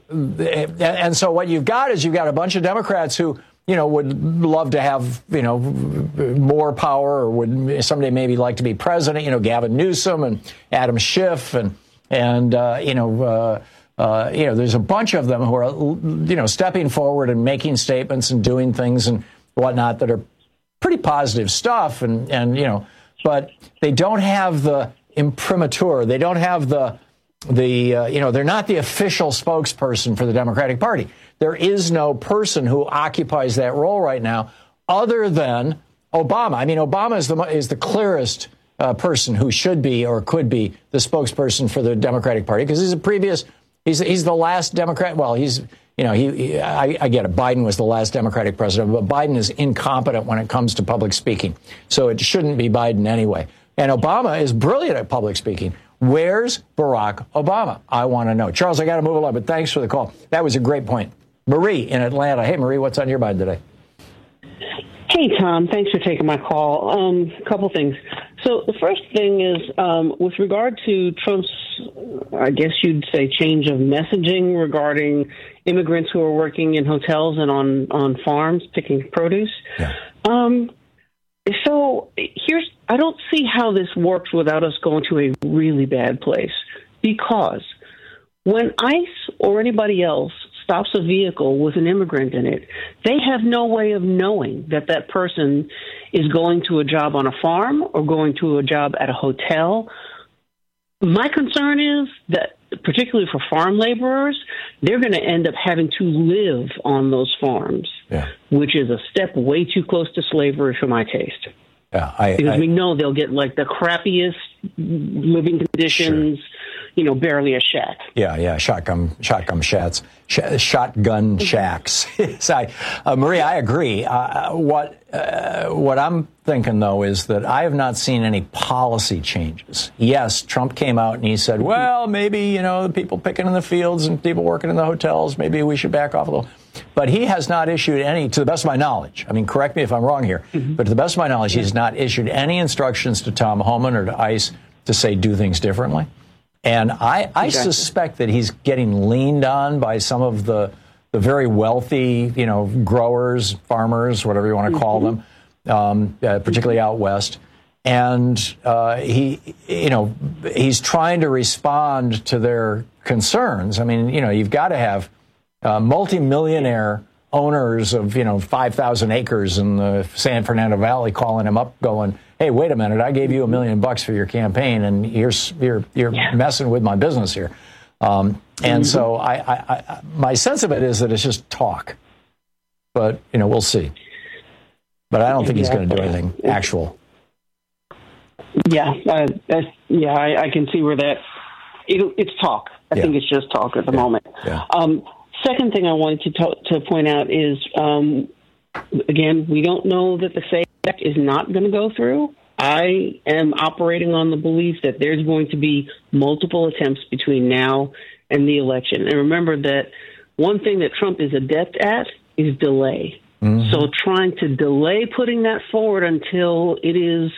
and so what you've got is you've got a bunch of Democrats who, you know, would love to have, you know, more power or would someday maybe like to be president. You know, Gavin Newsom and Adam Schiff and and uh, you know. Uh, Uh, you know, there's a bunch of them who are, you know, stepping forward and making statements and doing things and whatnot that are pretty positive stuff. And, and you know, but they don't have the imprimatur. They don't have the, the uh, you know, they're not the official spokesperson for the Democratic Party. There is no person who occupies that role right now other than Obama. I mean, Obama is the, is the clearest uh, person who should be or could be the spokesperson for the Democratic Party because he's a previous... He's he's the last Democrat. Well, he's, you know, he, he I, I get it. Biden was the last Democratic president, but Biden is incompetent when it comes to public speaking. So it shouldn't be Biden anyway. And Obama is brilliant at public speaking. Where's Barack Obama? I want to know. Charles, I got to move along, but thanks for the call. That was a great point. Marie in Atlanta. Hey, Marie, what's on your mind today? Hey, Tom. Thanks for taking my call. Um, a couple things. So the first thing is um, with regard to Trump's, I guess you'd say, change of messaging regarding immigrants who are working in hotels and on, on farms picking produce. Yeah. Um, so here's, I don't see how this works without us going to a really bad place, because when ICE or anybody else stops a vehicle with an immigrant in it, they have no way of knowing that that person is going to a job on a farm or going to a job at a hotel. My concern is that, particularly for farm laborers, they're going to end up having to live on those farms, yeah. which is a step way too close to slavery for my taste. Yeah, I, because I, we know they'll get like the crappiest living conditions, sure. you know, barely a shack. Yeah, yeah, shotgun, shotgun shacks, sh- shotgun shacks. so I, uh, Marie, I agree. Uh, what uh, what I'm thinking though is that I have not seen any policy changes. Yes, Trump came out and he said, well, maybe you know the people picking in the fields and people working in the hotels, maybe we should back off a little. But he has not issued any, to the best of my knowledge, I mean, correct me if I'm wrong here, mm-hmm. but to the best of my knowledge, he has not issued any instructions to Tom Homan or to ICE to say do things differently. And I, I exactly. suspect that he's getting leaned on by some of the the very wealthy, you know, growers, farmers, whatever you want to call mm-hmm. them, um, uh, particularly out west. And uh, he, you know, he's trying to respond to their concerns. I mean, you know, you've got to have Uh, multi-millionaire owners of, you know, five thousand acres in the San Fernando Valley calling him up going, hey, wait a minute, I gave you a million bucks for your campaign and you're you're, you're yeah. messing with my business here. Um, and mm-hmm. so I, I, I, my sense of it is that it's just talk. But, you know, we'll see. But I don't think exactly. he's going to do anything actual. Yeah, uh, that's, yeah, I, I can see where that, it, it's talk. I yeah. think it's just talk at the yeah. moment. Yeah. Um, Second thing I wanted to to, to point out is, um, again, we don't know that the SAFE Act is not going to go through. I am operating on the belief that there's going to be multiple attempts between now and the election. And remember that one thing that Trump is adept at is delay. Mm-hmm. So trying to delay putting that forward until it is,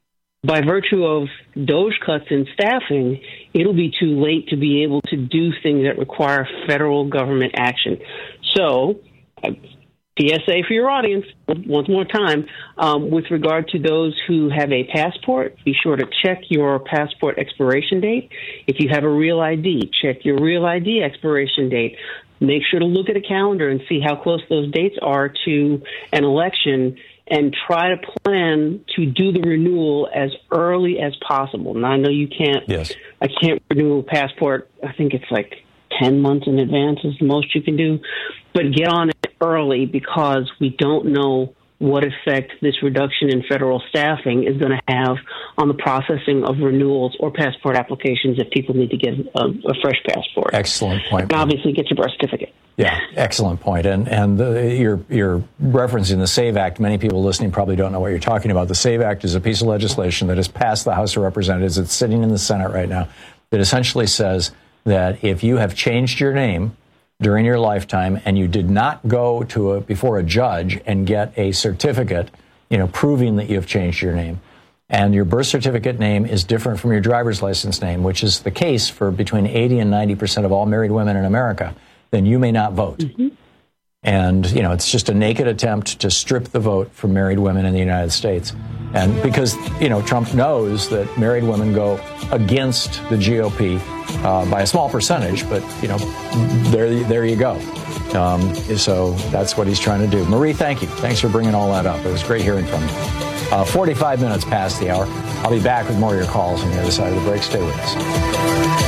by virtue of DOGE cuts in staffing, it'll be too late to be able to do things that require federal government action. So, uh, P S A for your audience, one more time, um, with regard to those who have a passport, be sure to check your passport expiration date. If you have a real I D, check your real I D expiration date. Make sure to look at a calendar and see how close those dates are to an election, and try to plan to do the renewal as early as possible. Now, I know you can't, yes. I can't renew a passport. I think it's like ten months in advance is the most you can do. But get on it early, because we don't know what effect this reduction in federal staffing is going to have on the processing of renewals or passport applications if people need to get a, a fresh passport. Excellent point. And obviously get your birth certificate. Yeah, excellent point. And and the, you're you're referencing the SAVE Act. Many people listening probably don't know what you're talking about. The SAVE Act is a piece of legislation that has passed the House of Representatives. It's sitting in the Senate right now. That essentially says that if you have changed your name during your lifetime and you did not go to a, before a judge and get a certificate, you know, proving that you have changed your name, and your birth certificate name is different from your driver's license name, which is the case for between eighty and ninety percent of all married women in America, then you may not vote. Mm-hmm. And, you know, it's just a naked attempt to strip the vote from married women in the United States. And because, you know, Trump knows that married women go against the G O P uh, by a small percentage, but, you know, there, there you go. Um, so that's what he's trying to do. Marie, thank you. Thanks for bringing all that up. It was great hearing from you. Uh, forty-five minutes past the hour. I'll be back with more of your calls on the other side of the break. Stay with us.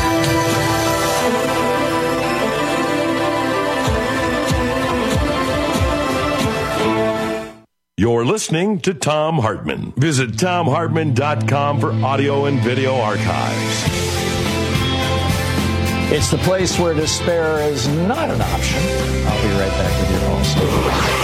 You're listening to Thom Hartmann. Visit Thom Hartmann dot com for audio and video archives. It's the place where despair is not an option. I'll be right back with your calls.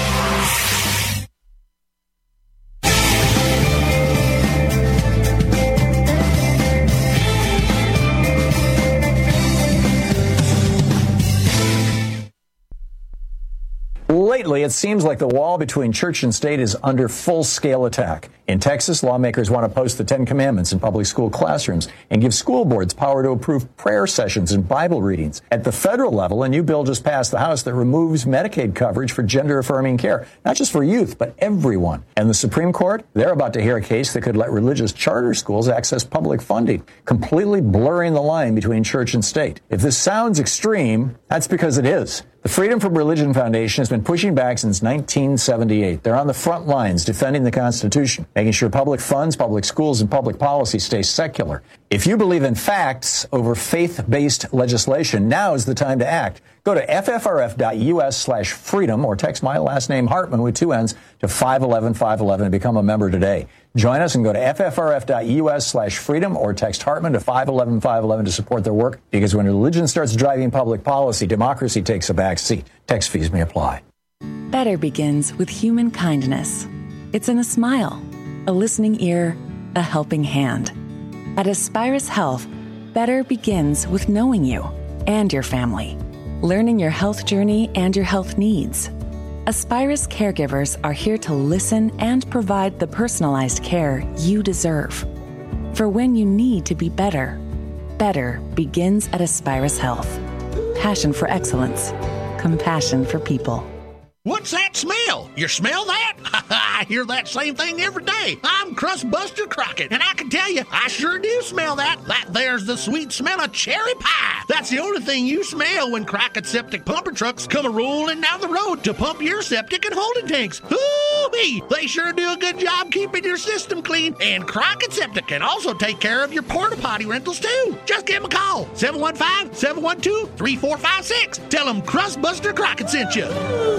Lately, it seems like the wall between church and state is under full-scale attack. In Texas, lawmakers want to post the Ten Commandments in public school classrooms and give school boards power to approve prayer sessions and Bible readings. At the federal level, a new bill just passed the House that removes Medicaid coverage for gender-affirming care, not just for youth, but everyone. And the Supreme Court, they're about to hear a case that could let religious charter schools access public funding, completely blurring the line between church and state. If this sounds extreme, that's because it is. The Freedom from Religion Foundation has been pushing back since nineteen seventy-eight. They're on the front lines defending the Constitution, making sure public funds, public schools, and public policy stay secular. If you believe in facts over faith-based legislation, now is the time to act. Go to ffrf.us slash freedom or text my last name Hartmann with two N's to five eleven five eleven and become a member today. Join us and go to ffrf.us slash freedom or text Hartmann to five eleven five eleven to support their work, because when religion starts driving public policy, democracy takes a back seat. Text fees may apply. Better begins with human kindness. It's in a smile, a listening ear, a helping hand. At Aspirus Health, better begins with knowing you and your family, learning your health journey and your health needs. Aspirus caregivers are here to listen and provide the personalized care you deserve. For when you need to be better, better begins at Aspirus Health. Passion for excellence, compassion for people. What's that smell? You smell that? I hear that same thing every day. I'm Crustbuster Crockett, and I can tell you, I sure do smell that. That there's the sweet smell of cherry pie. That's the only thing you smell when Crockett Septic Pumper Trucks come a-rolling down the road to pump your septic and holding tanks. Ooh-wee! They sure do a good job keeping your system clean, and Crockett Septic can also take care of your porta potty rentals, too. Just give them a call, seven one five, seven one two, three four five six. Tell them Crustbuster Crockett sent you.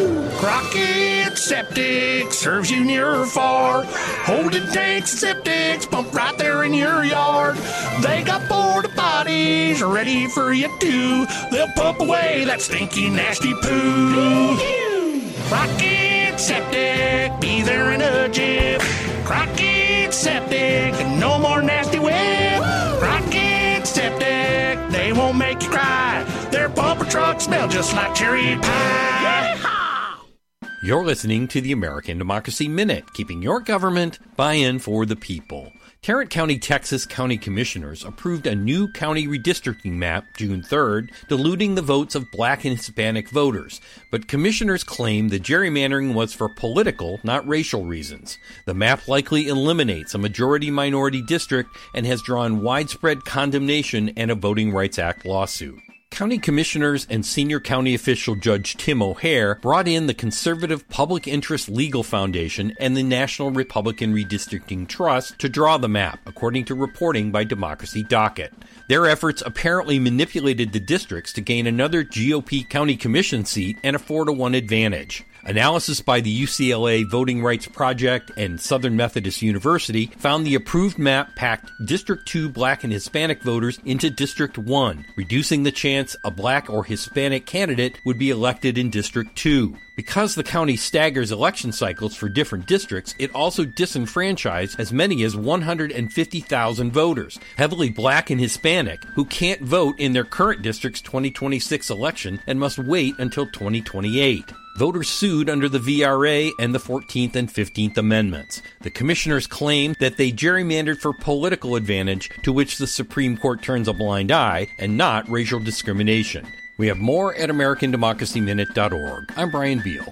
Crockett Septic serves you near or far. Holding tanks and septics pump right there in your yard. They got porta potties ready for you too. They'll pump away that stinky, nasty poo. Crockett Septic, be there in a jiff. Crockett Septic, no more nasty web. Crockett Septic, they won't make you cry. Their bumper trucks smell just like cherry pie. You're listening to the American Democracy Minute, keeping your government buy-in for the people. Tarrant County, Texas County Commissioners approved a new county redistricting map June third, diluting the votes of black and Hispanic voters. But commissioners claim the gerrymandering was for political, not racial reasons. The map likely eliminates a majority-minority district and has drawn widespread condemnation and a Voting Rights Act lawsuit. County commissioners and senior county official Judge Tim O'Hare brought in the conservative Public Interest Legal Foundation and the National Republican Redistricting Trust to draw the map, according to reporting by Democracy Docket. Their efforts apparently manipulated the districts to gain another G O P county commission seat and a four to one advantage. Analysis by the U C L A Voting Rights Project and Southern Methodist University found the approved map packed District two black and Hispanic voters into District one, reducing the chance a black or Hispanic candidate would be elected in District two. Because the county staggers election cycles for different districts, it also disenfranchised as many as one hundred fifty thousand voters, heavily black and Hispanic, who can't vote in their current district's twenty twenty-six election and must wait until twenty twenty-eight. Voters sued under the V R A and the fourteenth and fifteenth Amendments. The commissioners claim that they gerrymandered for political advantage, to which the Supreme Court turns a blind eye, and not racial discrimination. We have more at American Democracy Minute dot org. I'm Brian Beal.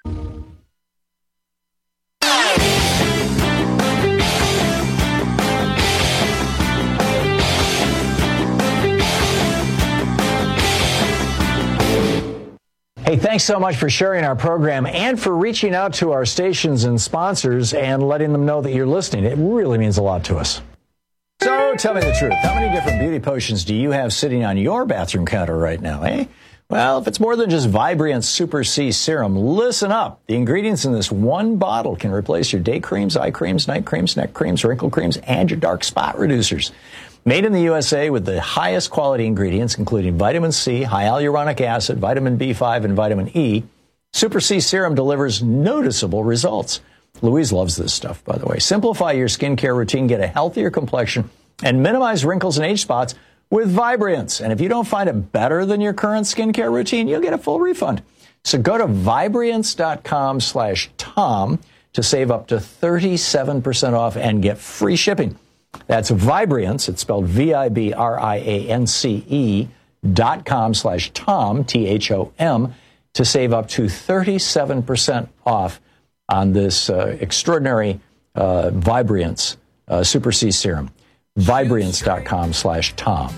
Hey, thanks so much for sharing our program and for reaching out to our stations and sponsors and letting them know that you're listening. It really means a lot to us. So tell me the truth. How many different beauty potions do you have sitting on your bathroom counter right now, eh? Well, if it's more than just Vibrant Super C Serum, listen up. The ingredients in this one bottle can replace your day creams, eye creams, night creams, neck creams, wrinkle creams, and your dark spot reducers. Made in the U S A with the highest quality ingredients, including vitamin C, high hyaluronic acid, vitamin B five, and vitamin E, Super C Serum delivers noticeable results. Louise loves this stuff, by the way. Simplify your skincare routine, get a healthier complexion, and minimize wrinkles and age spots with Vibrance. And if you don't find it better than your current skincare routine, you'll get a full refund. So go to Vibrance.com slash Tom to save up to thirty-seven percent off and get free shipping. That's Vibrance, it's spelled V I B R I A N C E dot com slash Tom, T H O M, to save up to thirty-seven percent off on this uh, extraordinary uh, Vibrance uh, Super C Serum. Vibrance.com slash Tom.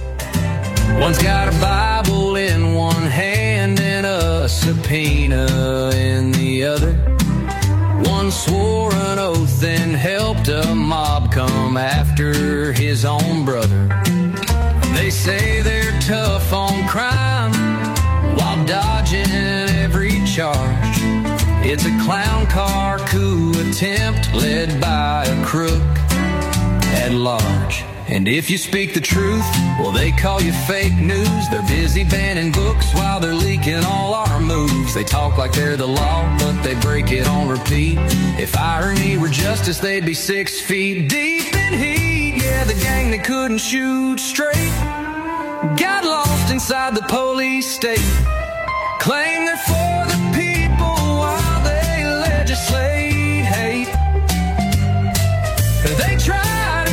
One's got a Bible in one hand and a subpoena in the other. One swore an oath and helped a mob come after his own brother. They say they're tough on crime while dodging every charge. It's a clown car coup attempt led by a crook at large. And if you speak the truth, well, they call you fake news. They're busy banning books while they're leaking all our moves. They talk like they're the law, but they break it on repeat. If irony were justice, they'd be six feet deep in heat. Yeah, the gang that couldn't shoot straight got lost inside the police state. Claim they're for the people while they legislate hate. They try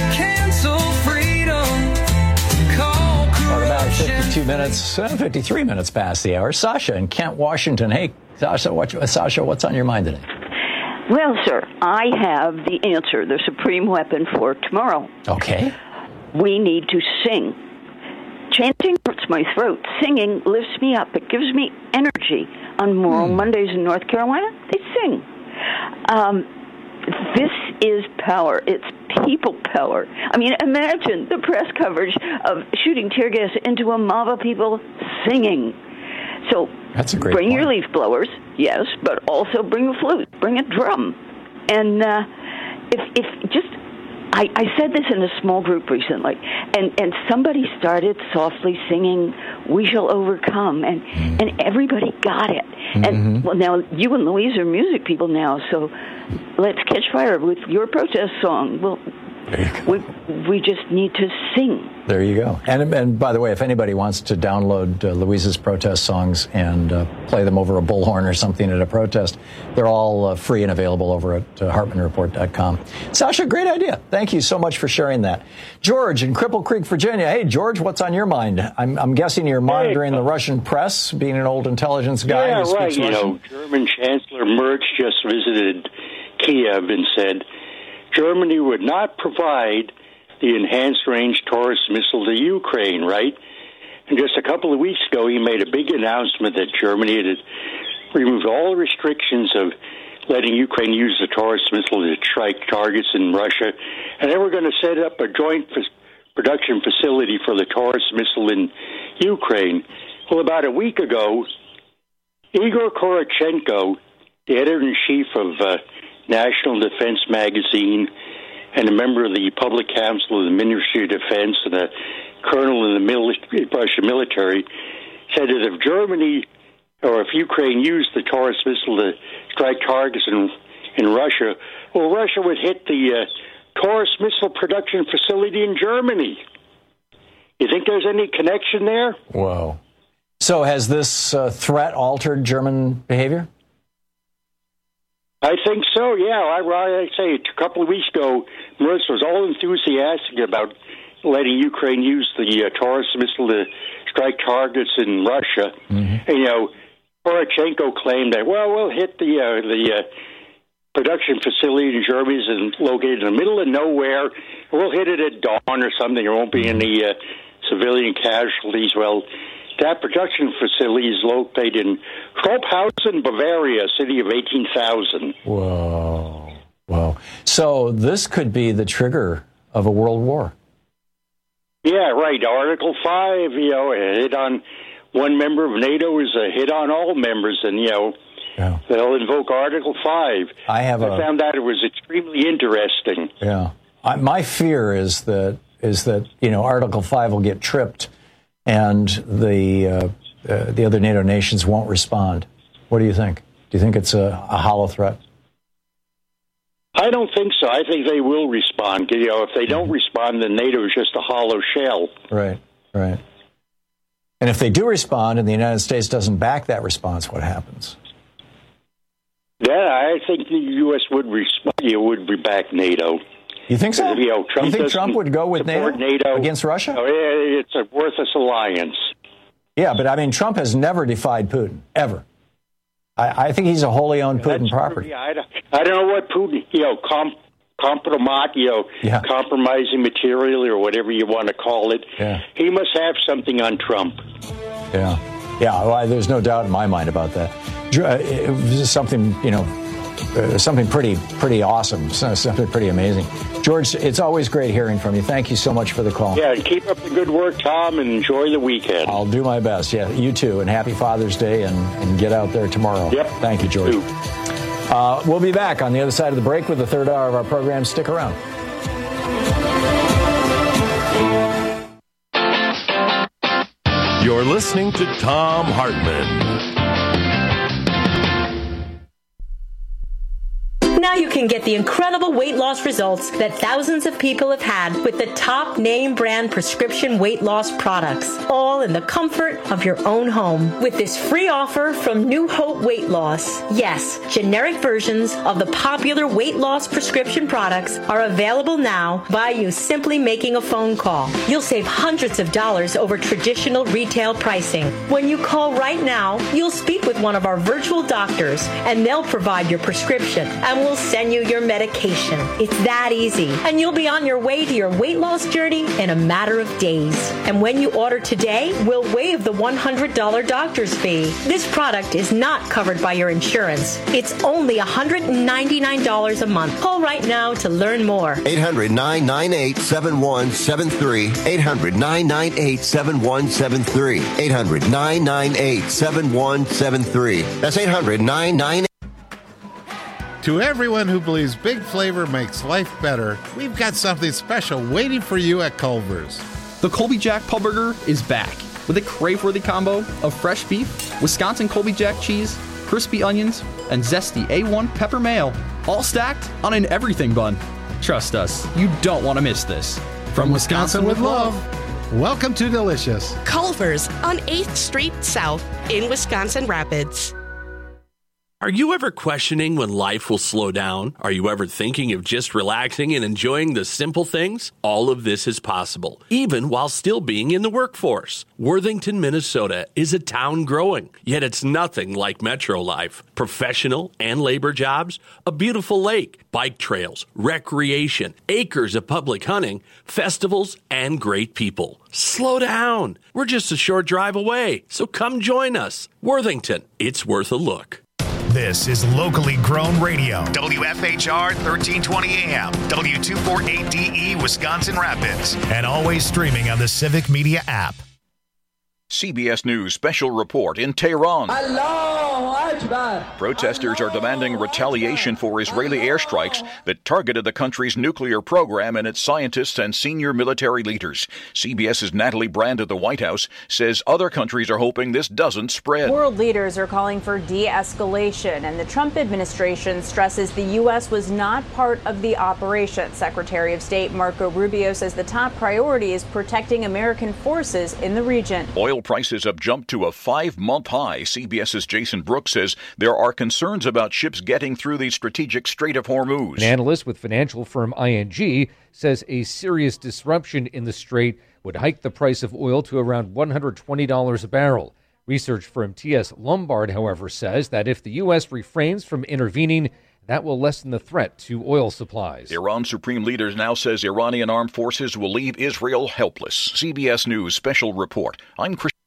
fifty-two minutes, uh, fifty-three minutes past the hour. Sasha in Kent, Washington. Hey, Sasha, what, Sasha, what's on your mind today? Well, sir, I have the answer, the supreme weapon for tomorrow. Okay. We need to sing. Chanting hurts my throat. Singing lifts me up. It gives me energy. On Moral hmm. Mondays in North Carolina, they sing. Um, this is power. It's people power. I mean, imagine the press coverage of shooting tear gas into a mob of people singing. So that's a great bring point. your leaf blowers, yes, but also bring a flute, bring a drum. And uh, if, if just, I, I said this in a small group recently, and, and somebody started softly singing "We Shall Overcome," and, mm. and everybody got it. Mm-hmm. And well, now you and Louise are music people now, so let's catch fire with your protest song. Well, we we just need to sing. There you go. And and by the way, if anybody wants to download uh, Louise's protest songs and uh, play them over a bullhorn or something at a protest, they're all uh, free and available over at uh, Hartman Report dot com. Sasha, great idea. Thank you so much for sharing that. George in Cripple Creek, Virginia. Hey, George, what's on your mind? I'm, I'm guessing you're monitoring hey, uh, the Russian press, being an old intelligence guy. Yeah, who right. Speaks you Russian. know, German Chancellor Merz just visited Kiev and said Germany would not provide the enhanced range Taurus missile to Ukraine, right? And just a couple of weeks ago, he made a big announcement that Germany had removed all the restrictions of letting Ukraine use the Taurus missile to strike targets in Russia, and they were going to set up a joint f- production facility for the Taurus missile in Ukraine. Well, about a week ago, Igor Korochenko, the editor-in-chief of uh, National Defense Magazine and a member of the Public Council of the Ministry of Defense and a colonel in the mili- Russian military, said that if Germany or if Ukraine used the Taurus missile to strike targets in, in Russia, well, Russia would hit the uh, Taurus missile production facility in Germany. You think there's any connection there? Whoa. So has this uh, threat altered German behavior? I think so, yeah. I, I say a couple of weeks ago, Merz was all enthusiastic about letting Ukraine use the uh, Taurus missile to strike targets in Russia. Mm-hmm. And, you know, Poroshenko claimed that, well, we'll hit the uh, the uh, production facility in Germany is located in the middle of nowhere. We'll hit it at dawn or something. There won't be any uh, civilian casualties. Well, that production facility is located in Kropphausen, Bavaria, a city of eighteen thousand. Whoa. Whoa. So this could be the trigger of a world war. Yeah, right. Article five, you know, a hit on one member of NATO is a hit on all members, and, you know, yeah. they'll invoke Article five. I have I a, found that it was extremely interesting. Yeah. I, my fear is that, is that, you know, Article five will get tripped and the uh, uh, the other NATO nations won't respond. What do you think? Do you think it's a, a hollow threat? I don't think so. I think they will respond. You know, if they don't respond, then NATO is just a hollow shell. Right, right. And if they do respond and the United States doesn't back that response, what happens? Yeah, I think the U S would respond. You would be back NATO. You think so? You know, Trump you think Trump would go with NATO, NATO against Russia? Oh, yeah, it's a worthless alliance. Yeah, but I mean, Trump has never defied Putin, ever. I, I think he's a wholly owned Putin That's property. True, yeah, I, don't, I don't know what Putin, you know, comp, compromat, you know, yeah. compromising material or whatever you want to call it. Yeah. He must have something on Trump. Yeah. Yeah, well, there's no doubt in my mind about that. It was something, you know, uh, something pretty, pretty awesome, something pretty amazing. George, it's always great hearing from you. Thank you so much for the call. Yeah, and keep up the good work, Tom, and enjoy the weekend. I'll do my best. Yeah, you too, and happy Father's Day, and, and get out there tomorrow. Yep. Thank you, George. Uh, we'll be back on the other side of the break with the third hour of our program. Stick around. You're listening to Thom Hartmann. Now you can get the incredible weight loss results that thousands of people have had with the top name brand prescription weight loss products, all in the comfort of your own home. With this free offer from New Hope Weight Loss. Yes, generic versions of the popular weight loss prescription products are available now by you simply making a phone call. You'll save hundreds of dollars over traditional retail pricing. When you call right now, you'll speak with one of our virtual doctors and they'll provide your prescription and will send you your medication. It's that easy. And you'll be on your way to your weight loss journey in a matter of days. And when you order today, we'll waive the one hundred dollars doctor's fee. This product is not covered by your insurance. It's only one hundred ninety-nine dollars a month. Call right now to learn more. eight hundred, nine nine eight, seven one seven three. eight hundred, nine nine eight, seven one seven three. eight hundred, nine nine eight, seven one seven three. That's eight hundred, nine nine eight. To everyone who believes big flavor makes life better, we've got something special waiting for you at Culver's. The Colby Jack Pub Burger is back with a crave-worthy combo of fresh beef, Wisconsin Colby Jack cheese, crispy onions, and zesty A one pepper mayo, all stacked on an everything bun. Trust us, you don't want to miss this. From Wisconsin with love, welcome to Delicious. Culver's on eighth Street South in Wisconsin Rapids. Are you ever questioning when life will slow down? Are you ever thinking of just relaxing and enjoying the simple things? All of this is possible, even while still being in the workforce. Worthington, Minnesota is a town growing, yet it's nothing like metro life. Professional and labor jobs, a beautiful lake, bike trails, recreation, acres of public hunting, festivals, and great people. Slow down. We're just a short drive away, so come join us. Worthington, it's worth a look. This is locally grown radio. W F H R thirteen twenty A M, W two forty-eight D E, Wisconsin Rapids, and always streaming on the Civic Media app. C B S News special report in Tehran. Allahu Akbar. Protesters are demanding retaliation for Israeli airstrikes that targeted the country's nuclear program and its scientists and senior military leaders. CBS's Natalie Brand at the White House says other countries are hoping this doesn't spread. World leaders are calling for de-escalation, and the Trump administration stresses the U S was not part of the operation. Secretary of State Marco Rubio says the top priority is protecting American forces in the region. Oil prices have jumped to a five-month high. CBS's Jason Brooks says there are concerns about ships getting through the strategic Strait of Hormuz. An analyst with financial firm I N G says a serious disruption in the strait would hike the price of oil to around one hundred twenty dollars a barrel. Research firm T S Lombard, however, says that if the U S refrains from intervening, that will lessen the threat to oil supplies. Iran's supreme leader now says Iranian armed forces will leave Israel helpless. C B S News special report. I'm Chris.